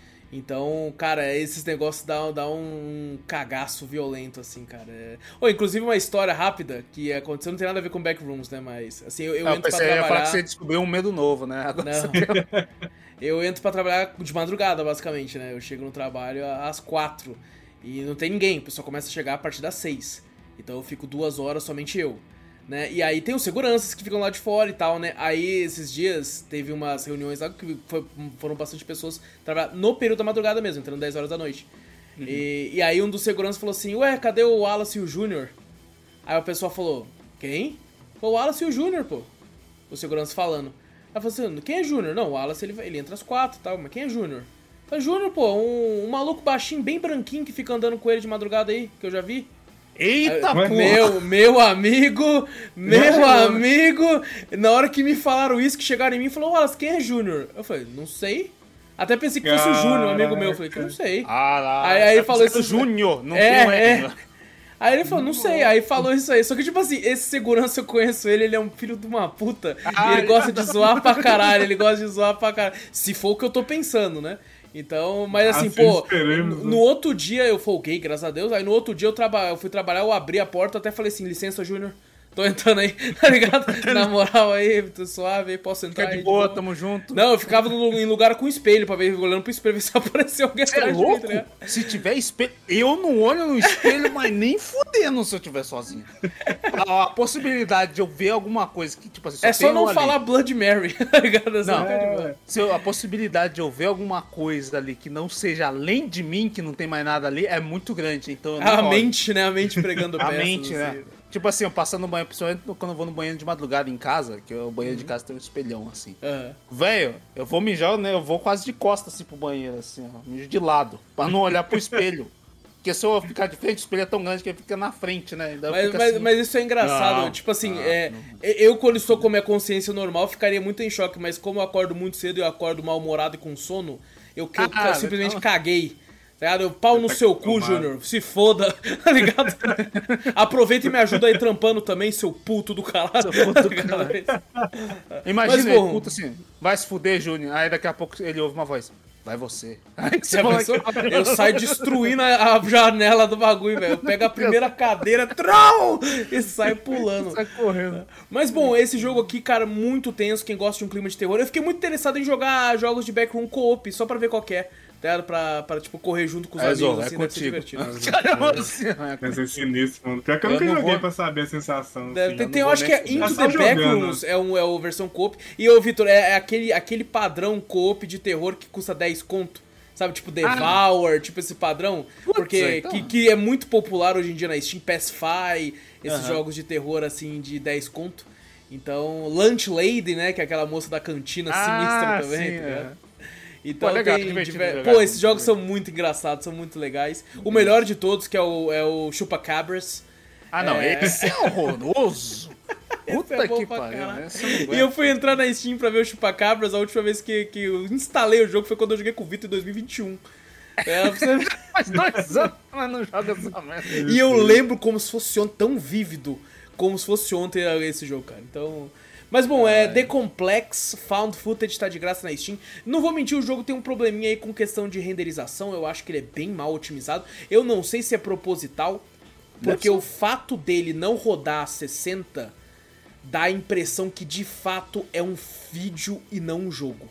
Então, cara, esses negócios dá, dá um cagaço violento, assim, cara. É... Oh, inclusive uma história rápida que aconteceu, não tem nada a ver com Backrooms, né, mas, assim, eu, eu Ah, eu entro pra pensei, eu ia trabalhar... falar que você descobriu um medo novo, né? Agora Não. você deu... Eu entro pra trabalhar de madrugada, basicamente, né? Eu chego no trabalho às quatro e não tem ninguém, o pessoal começa a chegar a partir das seis. Então eu fico duas horas somente eu, né? E aí tem os seguranças que ficam lá de fora e tal, né? Aí esses dias teve umas reuniões lá que foi, foram bastante pessoas trabalhar no período da madrugada mesmo, entrando dez horas da noite. Uhum. E, e aí um dos seguranças falou assim, ué, cadê o Wallace e o Júnior? Aí o pessoal falou, quem? O Wallace e o Júnior, pô. O segurança falando. Ela falou assim, quem é Júnior? Não, o Wallace ele, ele entra às quatro e tal, mas quem é Júnior? Falei, Júnior, pô, um, um maluco baixinho, bem branquinho que fica andando com ele de madrugada aí, que eu já vi. Eita, Aí, porra! Meu, meu amigo, meu amigo, na hora que me falaram isso, que chegaram em mim, falou, Wallace, quem é Júnior? Eu falei, não sei. Até pensei que fosse o Júnior, um amigo meu. Eu falei, que eu não sei. Ah, lá. Aí, aí ele falou isso. Júnior, não é, tem um é. R. Aí ele falou, não sei, aí falou isso aí. Só que, tipo assim, esse segurança eu conheço ele, ele é um filho de uma puta. Ah, e ele gosta de zoar pra caralho, ele gosta de zoar pra caralho. Se for o que eu tô pensando, né? Então, mas assim, assim pô, esperemos, no, no outro dia eu folguei, graças a Deus. Aí no outro dia eu, traba, eu fui trabalhar, eu abri a porta, até falei assim, licença, Júnior. Tô entrando aí, tá ligado? Na moral aí, tô suave aí, posso entrar Fica de aí. boa, de tamo junto. Não, eu ficava no, em lugar com espelho, pra ver, olhando pro espelho, ver se apareceu alguém Você é atrás de mim, louco? tá ligado? Se tiver espelho... Eu não olho no espelho, mas nem fudendo se eu estiver sozinho. A, a possibilidade de eu ver alguma coisa que, tipo assim... Só É só tem não um falar ali. Blood Mary, tá ligado? Assim, Não, tá de boa. se eu- a possibilidade de eu ver alguma coisa ali que não seja além de mim, que não tem mais nada ali, é muito grande. Então eu não A olho. mente, né? A mente pregando A peças. mente, né? assim. Tipo assim, eu passando no banheiro, principalmente quando eu vou no banheiro de madrugada em casa, que o banheiro de casa tem um espelhão, assim. Aham. Velho, eu vou mijar, né? Eu vou quase de costas assim pro banheiro, assim, ó. Mijo de lado, pra não olhar pro espelho. Porque se eu ficar de frente, o espelho é tão grande que ele fica na frente, né? Daí eu Mas, fico mas, assim. mas isso é engraçado. Não, tipo assim, não, é, não. eu quando estou com a minha consciência normal, ficaria muito em choque. Mas como eu acordo muito cedo e eu acordo mal-humorado e com sono, eu, que- eu Ah, simplesmente não. caguei. Tá ligado? Eu, pau no tá seu cu, acostumado. Júnior. Se foda, tá ligado? Aproveita e me ajuda aí trampando também, seu puto do caralho. Seu puto do Tá caralho. ligado? Imagina Mas, ele, bom. puta assim, vai se fuder, Júnior. Aí daqui a pouco ele ouve uma voz. Vai você. Aí você Já fala pensou? que- Eu saio destruindo a, a janela do bagulho, velho. Eu pego a primeira cadeira, trau, e saio pulando. Sai correndo. Mas bom, esse jogo aqui, cara, muito tenso. Quem gosta de um clima de terror. Eu fiquei muito interessado em jogar jogos de backroom co-op, só pra ver qual que é. Tá ligado? Pra, pra, tipo, correr junto com os É, amigos, Zô, é assim, deve ser contigo. divertido. Caramba, assim, é Deve ser sinistro, mano. Pior que eu, Eu nunca não joguei vou- pra saber a sensação. Deve- assim. tem, não tem, eu vou acho que nem é fuder. Into Tá the só jogando. Backrooms, é, um, é a versão co-op. E, ô, Vitor, é, é aquele, aquele padrão co-op de terror que custa dez conto. Sabe, tipo Devour, tipo esse padrão. Porque é, então. que, que é muito popular hoje em dia na Steam, Pacify, esses Aham. jogos de terror, assim, de dez conto. Então, Lunch Lady, né, que é aquela moça da cantina Ah, sinistra também, sim, tá é. ligado? Então Pô, legal, tem divertido diver- jogar Pô, com esses jogos isso, são muito engraçados, são muito legais. O melhor de todos, que é o, é o Chupacabras. Ah, não, É. esse é horroroso. Puta é bom que pra pariu, caralho. né? Esse eu não aguento. E eu fui entrar na Steam pra ver o Chupacabras, a última vez que, que eu instalei o jogo foi quando eu joguei com o Vitor em dois mil e vinte e um. É, pra você- Faz dois anos, mas não joga essa merda. E eu lembro como se fosse ontem, tão vívido, como se fosse ontem esse jogo, cara. Então... Mas bom, é The Complex Found Footage, tá de graça na Steam. Não vou mentir, o jogo tem um probleminha aí com questão de renderização, eu acho que ele é bem mal otimizado. Eu não sei se é proposital, porque Deve o fato dele não rodar a sessenta dá a impressão que de fato é um vídeo e não um jogo.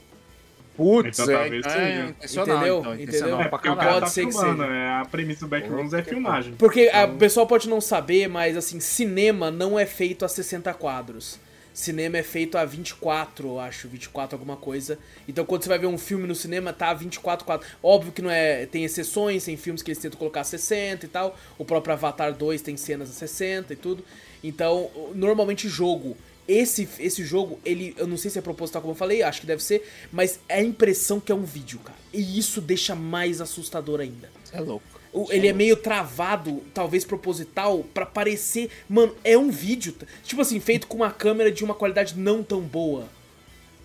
Putz, Então, é, talvez é, seja. intencional, Entendeu? então, Entendeu? intencional É, pra porque o caralho. cara Pode tá ser que filmando, seja. né? A premissa do Backrooms é filmagem. Porque a- o pessoal pode não saber, mas assim, cinema não é feito a sessenta quadros. Cinema é feito a vinte e quatro, eu acho, vinte e quatro alguma coisa. Então quando você vai ver um filme no cinema, tá a vinte e quatro quadros. Óbvio que não é, tem exceções, tem filmes que eles tentam colocar sessenta e tal. O próprio Avatar dois tem cenas a sessenta e tudo. Então, normalmente jogo, esse, esse jogo, ele, eu não sei se é proposital como eu falei, acho que deve ser, mas é a impressão que é um vídeo, cara. E isso deixa mais assustador ainda. É louco. O- Ele é meio travado, talvez proposital, pra parecer... Mano, é um vídeo, t- tipo assim, feito com uma câmera de uma qualidade não tão boa.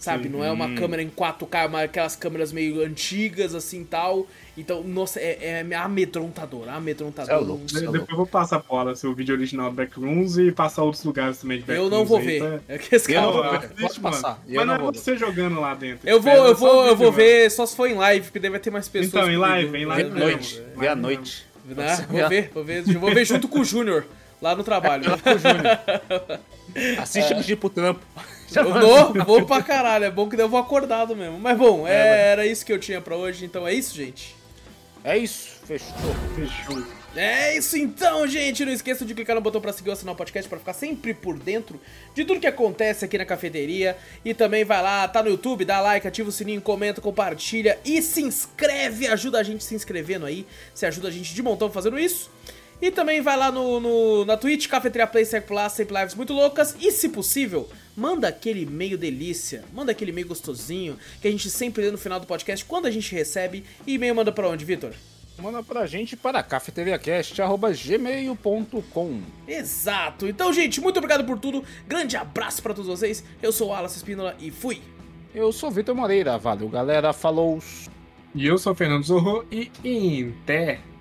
sabe? Sim. Não é uma Hum. câmera em quatro K, mas aquelas câmeras meio antigas, assim, tal. Então, nossa, é, é amedrontador, amedrontador. É louco. De- Depois eu vou passar pra ela seu vídeo original do Backrooms e passar outros lugares também de Eu Backrooms. não vou aí, ver. tá? É que esse Eu cara não vou vai ver. ver. Assiste, Pode mano. passar. Eu Mas não não é vou ver. você jogando lá dentro. Eu vou, Espera eu só vou, o eu vídeo, vou mano. ver só se for em live, porque daí vai ter mais pessoas. Então, em comigo. live, em live Vê à mesmo. noite. É, Vê à live noite. Né? Vou ver, vou ver. Vou ver junto com o Júnior, lá no trabalho. Assiste antes de ir pro trampo. Eu vou, vou pra caralho, é bom que daí eu vou acordado mesmo. Mas bom, é, era isso que eu tinha pra hoje, então é isso, gente. É isso, fechou. Fechou. É isso então, gente. Não esqueça de clicar no botão pra seguir ou assinar o podcast pra ficar sempre por dentro de tudo que acontece aqui na cafeteria. E também vai lá, tá no YouTube, dá like, ativa o sininho, comenta, compartilha e se inscreve. Ajuda a gente se inscrevendo aí. Você ajuda a gente de montão fazendo isso. E também vai lá no, no, na Twitch, Cafeteria Play, segue por lá, sempre lives muito loucas. E se possível, manda aquele e-mail delícia, manda aquele e-mail gostosinho, que a gente sempre lê no final do podcast quando a gente recebe. E e-mail manda pra onde, Vitor? Manda pra gente para cafeteriacast arroba gmail ponto com. Exato. Então, gente, muito obrigado por tudo. Grande abraço pra todos vocês. Eu sou o Wallace Espínola e fui. Eu sou Vitor Moreira, valeu galera, falou. E eu sou o Fernando Zorro e em té.